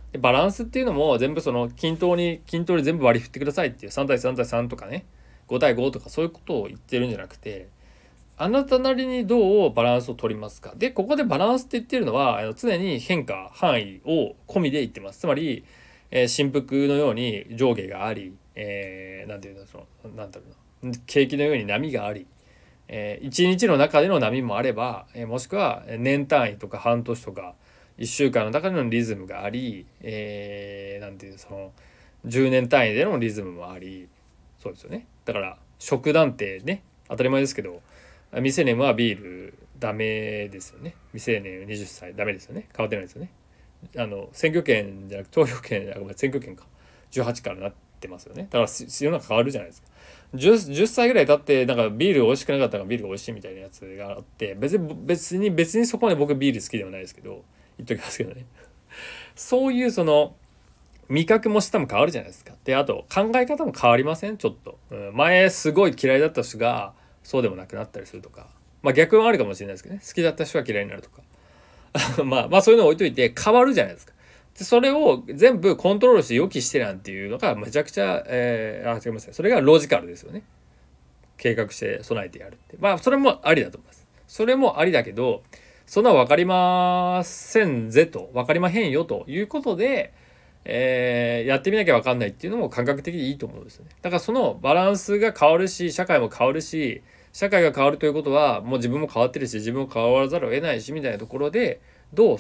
でバランスっていうのも全部その均等に全部割り振ってくださいっていう3対3対3とかね5対5とかそういうことを言ってるんじゃなくて、あなたなりにどうバランスを取りますか。でここでバランスって言ってるのは常に変化範囲を込みで言ってます。つまり、振幅のように上下があり、なんていうのなんだろうな、景気のように波があり、一日の中での波もあれば、もしくは年単位とか半年とか1週間の中でのリズムがあり、なんていう10年単位でのリズムもあり、そうですよね。だから食なんてね当たり前ですけど、未成年はビールダメですよね。未成年20歳ダメですよね。変わってないですよね。選挙権じゃなく投票権じゃなくて選挙権か18からなってますよね。だから世の中変わるじゃないですか。10歳ぐらい経ってなんかビール美味しくなかったからビールが美味しいみたいなやつがあって、別にそこまで僕ビール好きではないですけど、言っときますけどね。そういう味覚も舌も変わるじゃないですか。であと考え方も変わりませんちょっと、前すごい嫌いだった人がそうでもなくなったりするとか、逆はあるかもしれないですけどね。好きだった人が嫌いになるとかまあそういうのを置いといて変わるじゃないですか。でそれを全部コントロールして予期してなんていうのがめちゃくちゃ、違いますね。それがロジカルですよね。計画して備えてやるって。それもありだと思います。それもありだけど、そんな分かりませんぜと、分かりまへんよということで、やってみなきゃ分かんないっていうのも感覚的でいいと思うんですよね。だからそのバランスが変わるし、社会も変わるし、社会が変わるということはもう自分も変わってるし、自分も変わらざるを得ないしみたいなところで、どう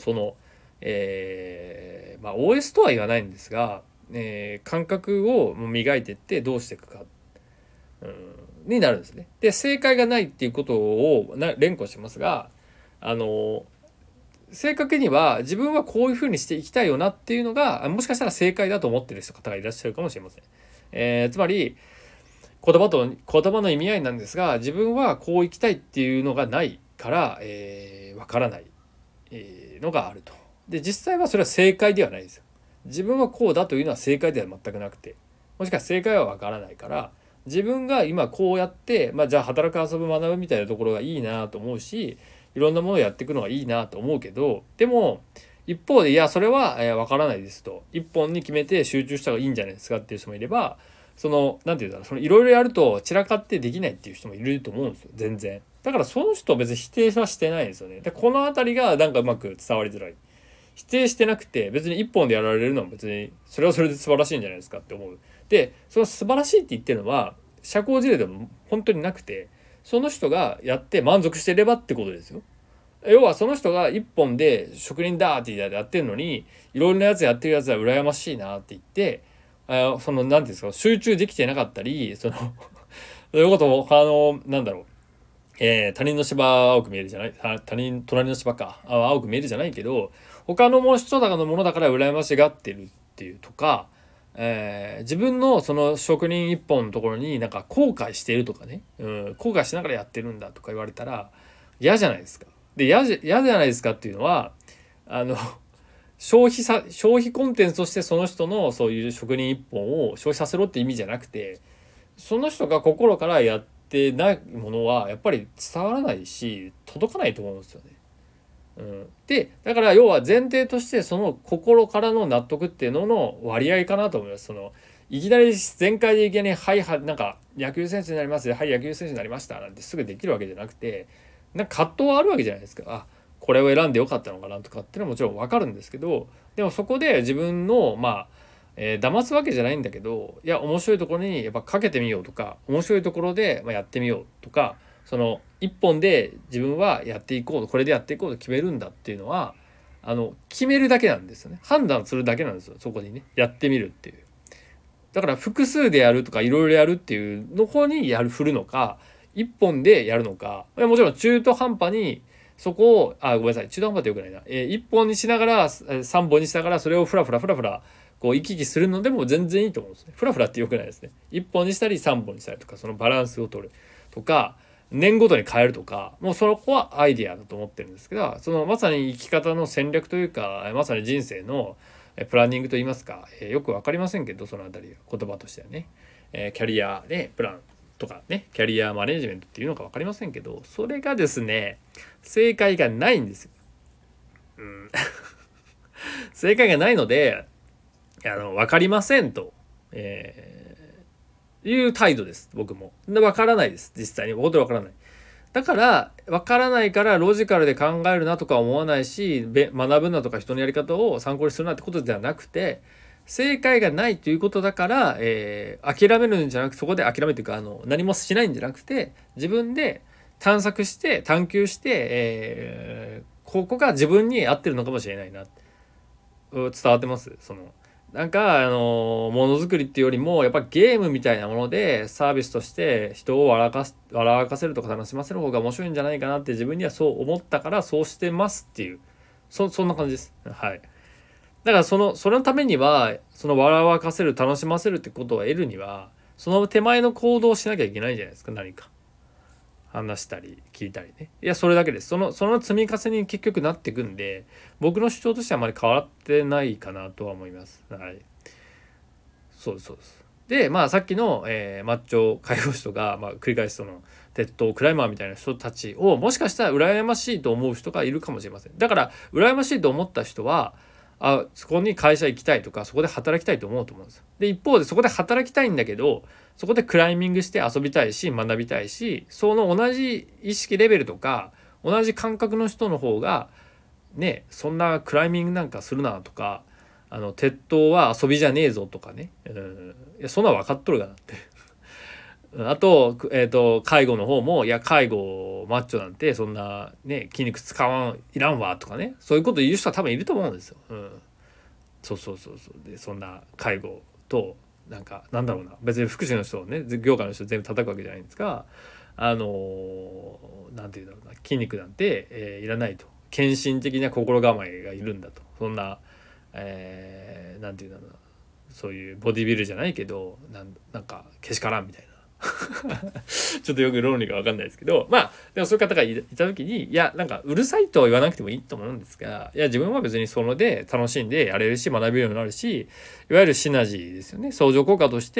OS とは言わないんですが、感覚を磨いていってどうしていくか、になるんですね。で正解がないっていうことを連呼してますが、正確には自分はこういうふうにしていきたいよなっていうのがもしかしたら正解だと思ってる方がいらっしゃるかもしれません。つまり言葉の意味合いなんですが、自分はこう生きたいっていうのがないから、わからない、のがあると。で実際はそれは正解ではないですよ。自分はこうだというのは正解では全くなくて、もしかしたら正解はわからないから、自分が今こうやって、じゃあ働く遊ぶ学ぶみたいなところがいいなと思うし、いろんなものをやっていくのがいいなと思うけど、でも一方でいやそれはわからないですと、一本に決めて集中した方がいいんじゃないですかっていう人もいれば、なんていうんだろう、いろいろやると散らかってできないっていう人もいると思うんですよ、全然。だからその人は別に否定はしてないんですよね。でこの辺りがなんかうまく伝わりづらい。否定してなくて別に一本でやられるのは別にそれはそれで素晴らしいんじゃないですかって思う。でその素晴らしいって言ってるのは社交辞令でも本当になくて、その人がやって満足してればってことですよ。要はその人が一本で職人だってやってるのに、いろんなやつやってるやつは羨ましいなって言って、なんていうんですか、集中できてなかったり、そういうことをなんだろう、他人の芝青く見えるじゃない、隣の芝か青く見えるじゃないけど、他の人のものだから羨ましがってるっていうとか、自分のその職人一本のところになんか後悔しているとかね、後悔しながらやってるんだとか言われたら嫌じゃないですか。で嫌じゃないですかっていうのは消費コンテンツとしてその人のそういう職人一本を消費させろって意味じゃなくて、その人が心からやってないものはやっぱり伝わらないし届かないと思うんですよね。でだから要は前提としてその心からの納得っていうのの割合かなと思います。いきなり全開でいきなりはいなんか野球選手になりますはい野球選手になりましたなんてすぐできるわけじゃなくて、なんか葛藤はあるわけじゃないですか。これを選んでよかったのかなとかっていうのはもちろん分かるんですけど、でもそこで自分の騙すわけじゃないんだけど、いや面白いところにやっぱかけてみようとか、面白いところでやってみようとか、一本で自分はやっていこうと、これでやっていこうと決めるんだっていうのは決めるだけなんですよね。判断するだけなんですよ、そこにねやってみるっていう。だから複数でやるとかいろいろやるっていうの方に振るのか、一本でやるのか、もちろん中途半端にそこをごめんなさい、中途半端ってよくないな、一本にしながら三本にしながらそれをフラフラこう行き来するのでも全然いいと思うんですね。フラフラってよくないですね。一本にしたり三本にしたりとか、そのバランスを取るとか、年ごとに変えるとか、もうそこはアイディアだと思ってるんですけど、まさに生き方の戦略というか、まさに人生のプランニングといいますか、よく分かりませんけど、そのあたり言葉としてはね、キャリアでプランとかね、キャリアマネジメントっていうのか分かりませんけど、それがですね正解がないんですよ。正解がないので、 分かりませんと、いう態度です。僕も分からないです。実際に本当に分からない。だから分からないからロジカルで考えるなとか思わないし、学ぶなとか人のやり方を参考にするなってことではなくて、正解がないということだから、諦めるんじゃなくて、そこで諦めるというか何もしないんじゃなくて、自分で探索して探求して、ここが自分に合ってるのかもしれないな。伝わってます？なんかものづくりっていうよりもやっぱゲームみたいなものでサービスとして人を笑かせるとか楽しませる方が面白いんじゃないかなって自分にはそう思ったからそうしてますっていう、そんな感じです。はい。だからそのためには笑かせる楽しませるってことを得るにはその手前の行動をしなきゃいけないじゃないですか。何か話したり聞いたりね。いやそれだけです。その積み重ねに結局なっていくんで、僕の主張としてはあまり変わってないかなとは思います。はい。そうですそうです。でさっきの、マッチョ介護士とか、繰り返し鉄塔クライマーみたいな人たちをもしかしたら羨ましいと思う人がいるかもしれません。だから羨ましいと思った人はそこに会社行きたいとかそこで働きたいと思うと思うんですよ。で一方でそこで働きたいんだけどそこでクライミングして遊びたいし学びたいし、その同じ意識レベルとか同じ感覚の人の方がね、そんなクライミングなんかするなとか鉄塔は遊びじゃねえぞとかね、いやそんな分かっとるがなってあと、介護の方もいや介護マッチョなんてそんなね筋肉使わんいらんわとかね、そういうこと言う人は多分いると思うんですよ。そうでそんな介護となんだろうな、別に福祉の人をね業界の人全部叩くわけじゃないんですが、なんていうんだろうな、筋肉なんて、いらないと、献身的な心構えがいるんだと、そんな、なんていうんだろうな、そういうボディビルじゃないけどなんかけしからんみたいなちょっとよく論理が分かんないですけど、でもそういう方がいた時にいやうるさいとは言わなくてもいいと思うんですが、いや自分は別にそれで楽しんでやれるし学べるようになるし、いわゆるシナジーですよね、相乗効果として、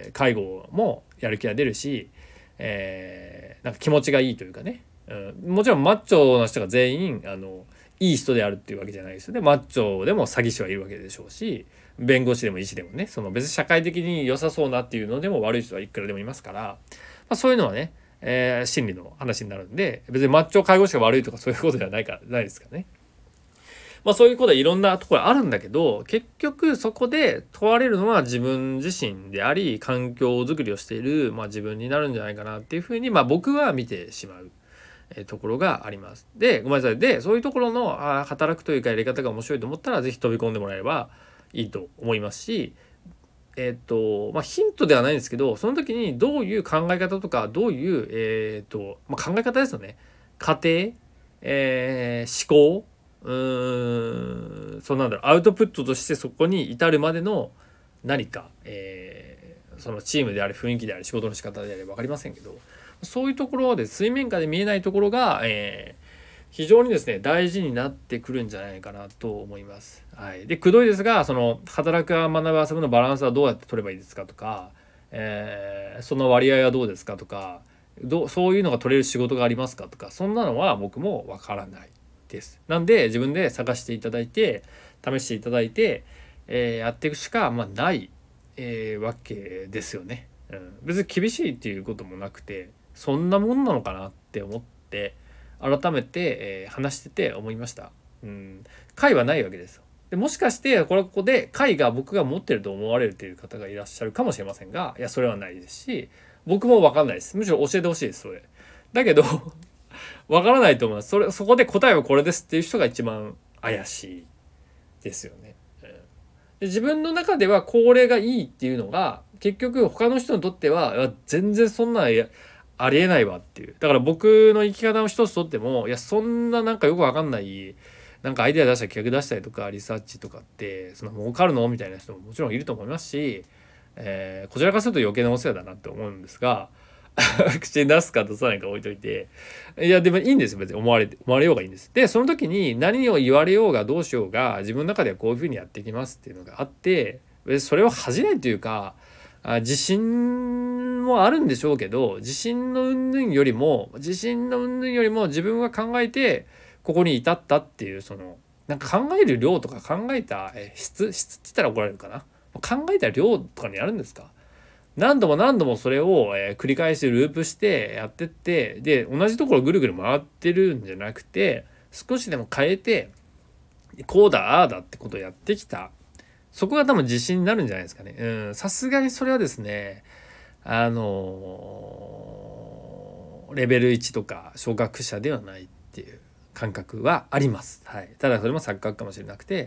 介護もやる気が出るし、気持ちがいいというかね、もちろんマッチョな人が全員いい人であるっていうわけじゃないですよね。マッチョでも詐欺師はいるわけでしょうし、弁護士でも医師でもね、別に社会的に良さそうなっていうのでも悪い人はいくらでもいますから、そういうのはね、心理の話になるんで、別にマッチョ介護士が悪いとかそういうことではないですからね。そういうことはいろんなところあるんだけど、結局そこで問われるのは自分自身であり、環境づくりをしている、自分になるんじゃないかなっていうふうに、僕は見てしまうところがあります。でごめんなさい。でそういうところの働くというかやり方が面白いと思ったら是非飛び込んでもらえればいいと思いますし、ヒントではないんですけど、その時にどういう考え方とかどういう、考え方ですよね、過程、思考、そうなんだろう、アウトプットとしてそこに至るまでの何か、そのチームであれ雰囲気であれ仕事の仕方であれ分かりませんけど、そういうところで水面下で見えないところが、非常にですね大事になってくるんじゃないかなと思います。はい、でくどいですが、働く学ぶ遊ぶのバランスはどうやって取ればいいですかとか、その割合はどうですかとか、そういうのが取れる仕事がありますかとか、そんなのは僕もわからないです。なんで自分で探していただいて試していただいて、やっていくしかない、わけですよね。別に厳しいっていうこともなくて、そんなもんなのかなって思って改めて、話してて思いました。解はないわけですよ。でもしかしてここで解が僕が持ってると思われるという方がいらっしゃるかもしれませんが、いやそれはないですし、僕も分かんないです。むしろ教えてほしいです。それだけど分からないと思います。そこで答えはこれですっていう人が一番怪しいですよね。で自分の中ではこれがいいっていうのが結局他の人にとっては全然そんなありえないわっていう。だから僕の生き方の一つとっても、いやそんなよくわかんないアイデア出したり企画出したりとかリサーチとかってそんな儲かるのみたいな人ももちろんいると思いますし、こちらからすると余計なお世話だなって思うんですが口に出すか出さないか置いといて、いやでもいいんですよ、別に思われようがいいんです。でその時に何を言われようがどうしようが自分の中ではこういうふうにやっていきますっていうのがあって、それを恥じないというか、自信もあるんでしょうけど、自信の云々よりも自分が考えてここに至ったっていうなんか考える量とか考えた質って言ったら怒られるかな、考えた量とかにやるんですか。何度も何度もそれを繰り返しループしてやってって、で同じところぐるぐる回ってるんじゃなくて、少しでも変えてこうだああだってことをやってきた、そこが多分自信になるんじゃないですかね。さすがにそれはですね、レベル1とか昇格者ではないっていう感覚はあります。はい、ただそれも錯覚かもしれなくて、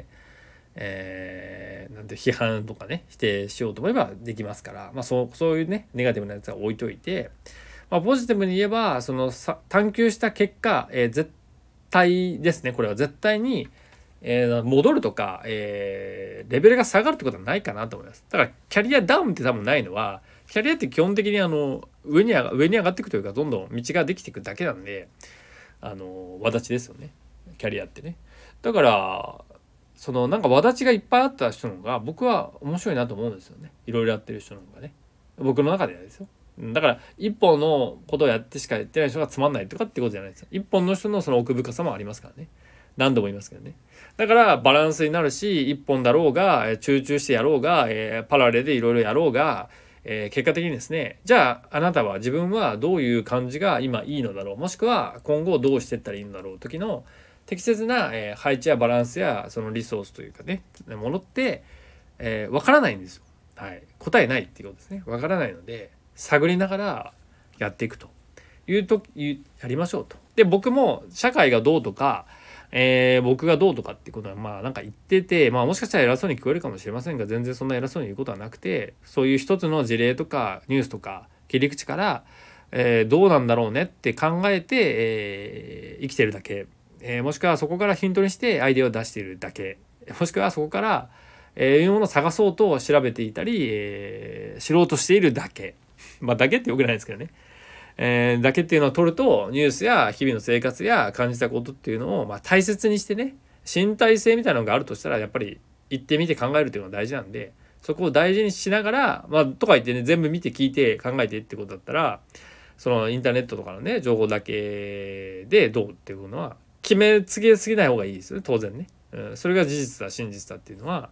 なんて批判とかね否定しようと思えばできますから、そういうねネガティブなやつは置いといて、ポジティブに言えばその探求した結果、絶対ですね、これは絶対に、戻るとか、レベルが下がるってことはないかなと思います。だからキャリアダウンって多分ないのは、キャリアって基本的に上に上がっていくというか、どんどん道ができていくだけなんで、わだちですよね、キャリアってね。だからそのなんかわだちがいっぱいあった人の方が僕は面白いなと思うんですよね。いろいろやってる人の方がね、僕の中ではですよ。だから一本のことをやってしかやってない人がつまんないとかってことじゃないですよ。一本の人のその奥深さもありますからね。何度も言いますけどね。だからバランスになるし、一本だろうが集中してやろうが、パラレルでいろいろやろうが、結果的にですね、じゃああなたは自分はどういう感じが今いいのだろう、もしくは今後どうしていったらいいのだろう時の適切な配置やバランスやそのリソースというかねものってわからないんですよ。はい、答えないっていうことですね。わからないので探りながらやっていくというとやりましょうと。で僕も社会がどうとか、僕がどうとかっていうことはなんか言ってて、もしかしたら偉そうに聞こえるかもしれませんが、全然そんな偉そうに言うことはなくて、そういう一つの事例とかニュースとか切り口から、どうなんだろうねって考えて、生きてるだけ、もしくはそこからヒントにしてアイデアを出しているだけ、もしくはそこから、いうものを探そうと調べていたり、知ろうとしているだけ、だけってよくないですけどね、だけっていうのを取ると、ニュースや日々の生活や感じたことっていうのを大切にしてね、身体性みたいなのがあるとしたらやっぱり行ってみて考えるっていうのが大事なんで、そこを大事にしながら、とか言ってね、全部見て聞いて考えてってことだったら、そのインターネットとかのね情報だけでどうっていうのは決めつけすぎない方がいいですよね、当然ね。それが事実だ真実だっていうのは、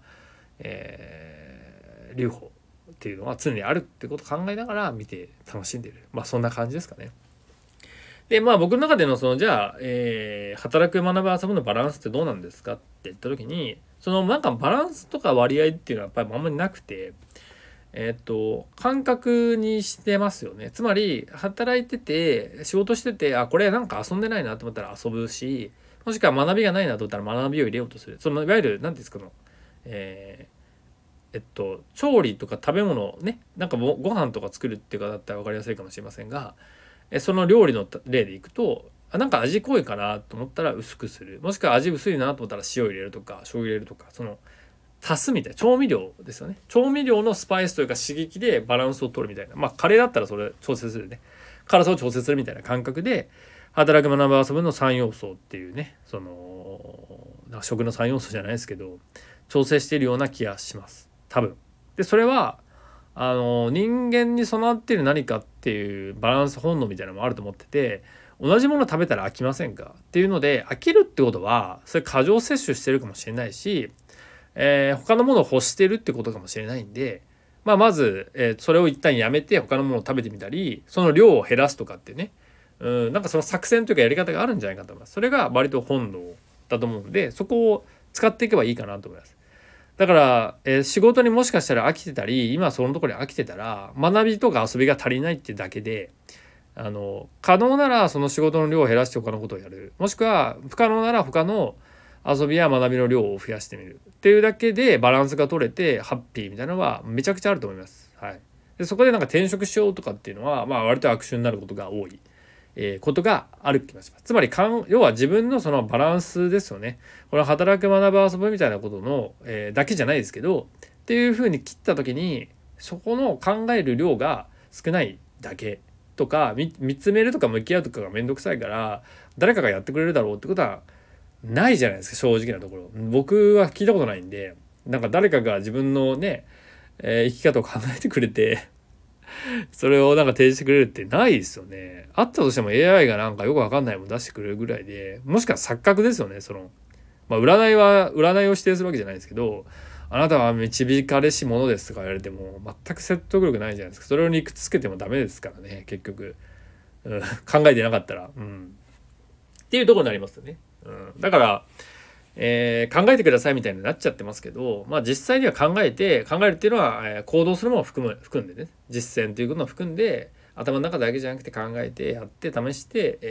留保っていうのは常にあるってことを考えながら見て楽しんでいる、そんな感じですかね。で僕の中でのそのじゃあ、働く学ぶ遊ぶのバランスってどうなんですかって言った時に、そのなんかバランスとか割合っていうのはやっぱりあんまりなくて、感覚にしてますよね。つまり働いてて仕事してて、これなんか遊んでないなと思ったら遊ぶし、もしくは学びがないなと思ったら学びを入れようとする。そのいわゆる何て言うんですかの、調理とか食べ物ね、なんかご飯とか作るっていうかだったら分かりやすいかもしれませんが、その料理の例でいくと、なんか味濃いかなと思ったら薄くする、もしくは味薄いなと思ったら塩入れるとか醤油入れるとか、その足すみたいな調味料ですよね。調味料のスパイスというか刺激でバランスを取るみたいな、カレーだったらそれ調整するね、辛さを調整するみたいな感覚で働く学ぶ遊ぶの3要素っていうね、その食の3要素じゃないですけど調整しているような気がします多分。でそれは人間に備わっている何かっていうバランス本能みたいなのもあると思ってて、同じもの食べたら飽きませんかっていうので、飽きるってことはそれ過剰摂取してるかもしれないし、他のものを欲してるってことかもしれないんで、まず、それを一旦やめて他のものを食べてみたり、その量を減らすとかってね、なんかその作戦というかやり方があるんじゃないかと思います。それが割と本能だと思うんで、そこを使っていけばいいかなと思います。だから、仕事にもしかしたら飽きてたり、今そのところに飽きてたら学びとか遊びが足りないっていうだけで、可能ならその仕事の量を減らして他のことをやる、もしくは不可能なら他の遊びや学びの量を増やしてみるっていうだけでバランスが取れてハッピーみたいなのはめちゃくちゃあると思います。はい。でそこでなんか転職しようとかっていうのは割と悪手になることが多い、ことがある気がします。つまり要は自分のそのバランスですよね。これは働く学ぶ遊ぶみたいなことの、だけじゃないですけどっていうふうに切った時に、そこの考える量が少ないだけとか、見つめるとか向き合うとかがめんどくさいから誰かがやってくれるだろうってことはないじゃないですか、正直なところ。僕は聞いたことないんで、なんか誰かが自分のね、生き方を考えてくれてそれをなんか提示してくれるってないですよね。あったとしても AI がなんかよくわかんないもの出してくれるぐらいで、もしくは錯覚ですよね。そのまあ占いを指定するわけじゃないですけど、あなたは導かれし者ですとか言われても全く説得力ないじゃないですか。それを理屈つけてもダメですからね、結局、考えてなかったら、っていうところになりますよね。だから、考えてくださいみたいになっちゃってますけど、まあ実際には考えるっていうのは、行動するものを含んでね、実践ということを含んで、頭の中だけじゃなくて考えてやって試して、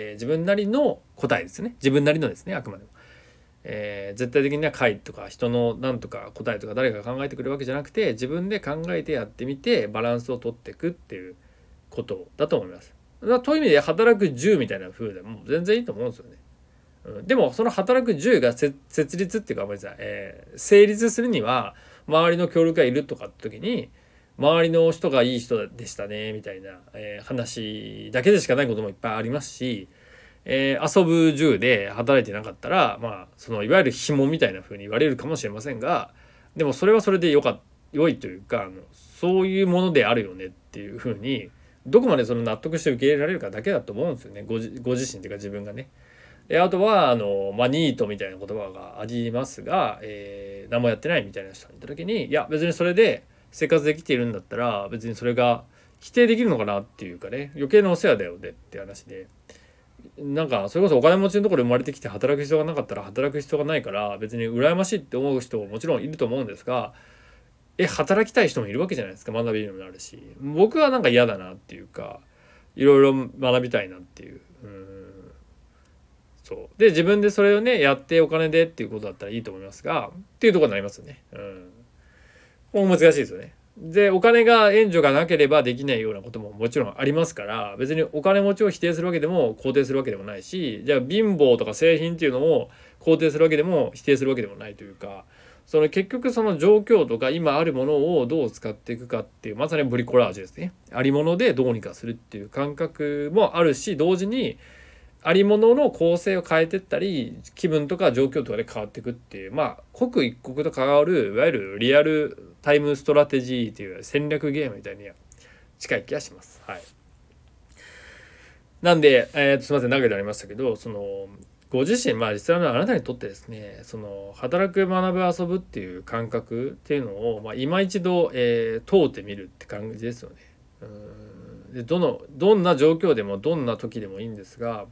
自分なりの答えですね、自分なりのですね、あくまでも。絶対的には解とか人の何とか答えとか誰かが考えてくるわけじゃなくて、自分で考えてやってみてバランスを取っていくっていうことだと思います。だからそういう意味で働く10みたいな風でも全然いいと思うんですよね。でもその働く10が設立っていうか、ごめんなさい、成立するには周りの協力がいるとかって時に、周りの人がいい人でしたねみたいな、話だけでしかないこともいっぱいありますし、遊ぶ10で働いてなかったら、まあそのいわゆる紐みたいな風に言われるかもしれませんが、でもそれはそれで良いというか、そういうものであるよねっていう風にどこまでその納得して受け入れられるかだけだと思うんですよね、ご自身というか自分がね。あとはニートみたいな言葉がありますが、何もやってないみたいな人がいた時に、いや別にそれで生活できているんだったら別にそれが否定できるのかなっていうかね、余計なお世話だよねって話で、なんかそれこそお金持ちのところで生まれてきて働く必要がなかったら働く必要がないから、別に羨ましいって思う人ももちろんいると思うんですが、働きたい人もいるわけじゃないですか。学びにもなるし、僕はなんか嫌だなっていうか、いろいろ学びたいなっていう、そうで自分でそれをねやってお金でっていうことだったらいいと思いますが、っていうところになりますよね。もう難しいですよね。でお金が援助がなければできないようなことももちろんありますから、別にお金持ちを否定するわけでも肯定するわけでもないし、じゃあ貧乏とか製品っていうのを肯定するわけでも否定するわけでもないというか、その結局その状況とか今あるものをどう使っていくかっていう、まさにブリコラージュですね。ありものでどうにかするっていう感覚もあるし、同時にありものの構成を変えていったり、気分とか状況とかで変わっていくっていう、まあ刻一刻と関わるいわゆるリアルタイムストラテジーという戦略ゲームみたいに近い気がします。はい。なんで、すみません長くなりましたけど、そのご自身、まあ実際のあなたにとってですね、その働く学ぶ遊ぶっていう感覚っていうのを、まあ、今一度、問うてみるって感じですよね。でどんな状況でもどんな時でもいいんですが、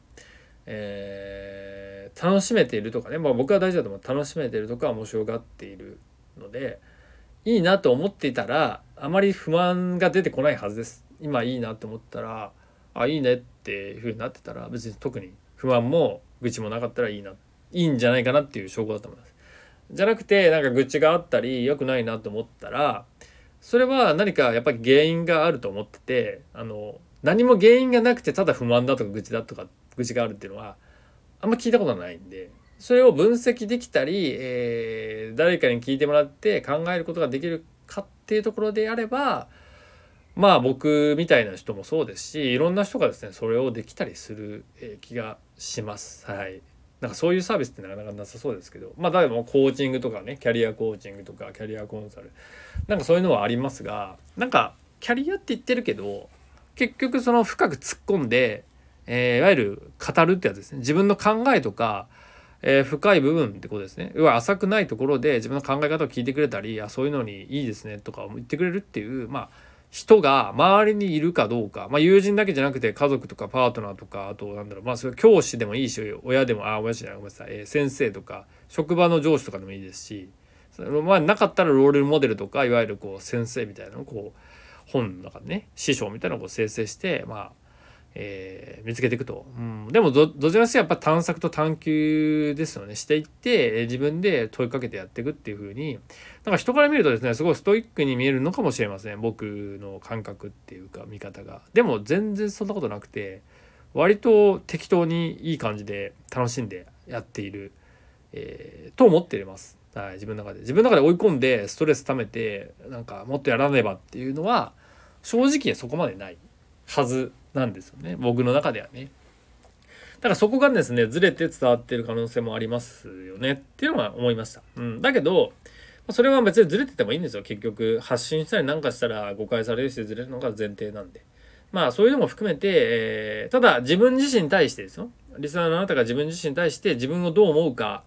楽しめているとかね、まあ、僕は大事だと思う。楽しめているとか面白がっているのでいいなと思っていたらあまり不満が出てこないはずです。今いいなと思ったらいいねっていう風になってたら、別に特に不満も愚痴もなかったらいいんじゃないかなっていう証拠だと思います。じゃなくてなんか愚痴があったり良くないなと思ったら、それは何かやっぱり原因があると思ってて、何も原因がなくてただ不満だとか愚痴だとか愚痴があるっていうのはあんま聞いたことないんで、それを分析できたり、誰かに聞いてもらって考えることができるかっていうところであれば、まあ僕みたいな人もそうですし、いろんな人がですねそれをできたりする気がします。はい。なんかそういうサービスってなかなかなさそうですけど、まあ例えばコーチングとかね、キャリアコーチングとかキャリアコンサル、なんかそういうのはありますが、なんかキャリアって言ってるけど結局その深く突っ込んで、いわゆる語るってやつですね。自分の考えとか、深い部分ってことですね。要は浅くないところで自分の考え方を聞いてくれたり、そういうのにいいですねとか言ってくれるっていう、まあ人が周りにいるかどうか、まあ友人だけじゃなくて家族とかパートナーとか、あとなんだろう、まあそれ教師でもいいし、親でも親じゃない、ごめんなさい、先生とか職場の上司とかでもいいですし、まあなかったらロールモデルとかいわゆるこう先生みたいなのをこう本の中でね、師匠みたいなのをこう生成して、まあ見つけていくと、でもどちらかというとやっぱ探索と探求ですよね、していって、自分で問いかけてやっていくっていう風に、なんか人から見るとですねすごいストイックに見えるのかもしれません、僕の感覚っていうか見方が。でも全然そんなことなくて、割と適当にいい感じで楽しんでやっている、と思っています。はい、自分の中で追い込んでストレス溜めてなんかもっとやらねばっていうのは正直そこまでないはずなんですよね、僕の中ではね。だからそこがですねずれて伝わっている可能性もありますよねっていうのは思いました。だけどそれは別にずれててもいいんですよ。結局発信したりなんかしたら誤解されるしずれるのが前提なんで、まあそういうのも含めて、ただ自分自身に対してですよ、リスナーのあなたが自分自身に対して自分をどう思うか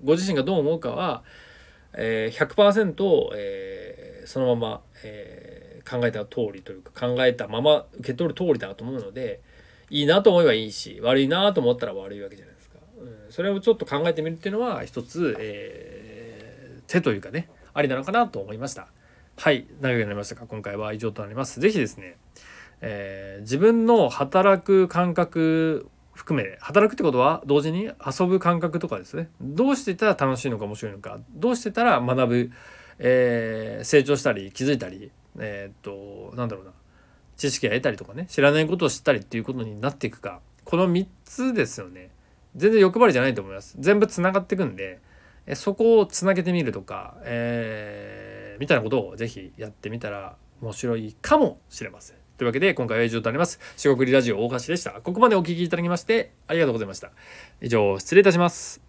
ご自身がどう思うかは、100%、そのまま、考えた通りというか考えたまま受け取る通りだと思うので、いいなと思えばいいし悪いなと思ったら悪いわけじゃないですか。それをちょっと考えてみるっていうのは一つ、手というかねありなのかなと思いました。はい、長くなりましたが今回は以上となります。ぜひですね、自分の働く感覚含め、働くってことは同時に遊ぶ感覚とかですね、どうしていったら楽しいのか面白いのか、どうしてたら学ぶ、成長したり気づいたり、なんだろうな、知識を得たりとかね、知らないことを知ったりっていうことになっていくか、この3つですよね。全然欲張りじゃないと思います。全部つながっていくんで、そこをつなげてみるとか、みたいなことをぜひやってみたら面白いかもしれません。というわけで今回は以上となります。四国リラジオ大橋でした。ここまでお聞きいただきましてありがとうございました。以上失礼いたします。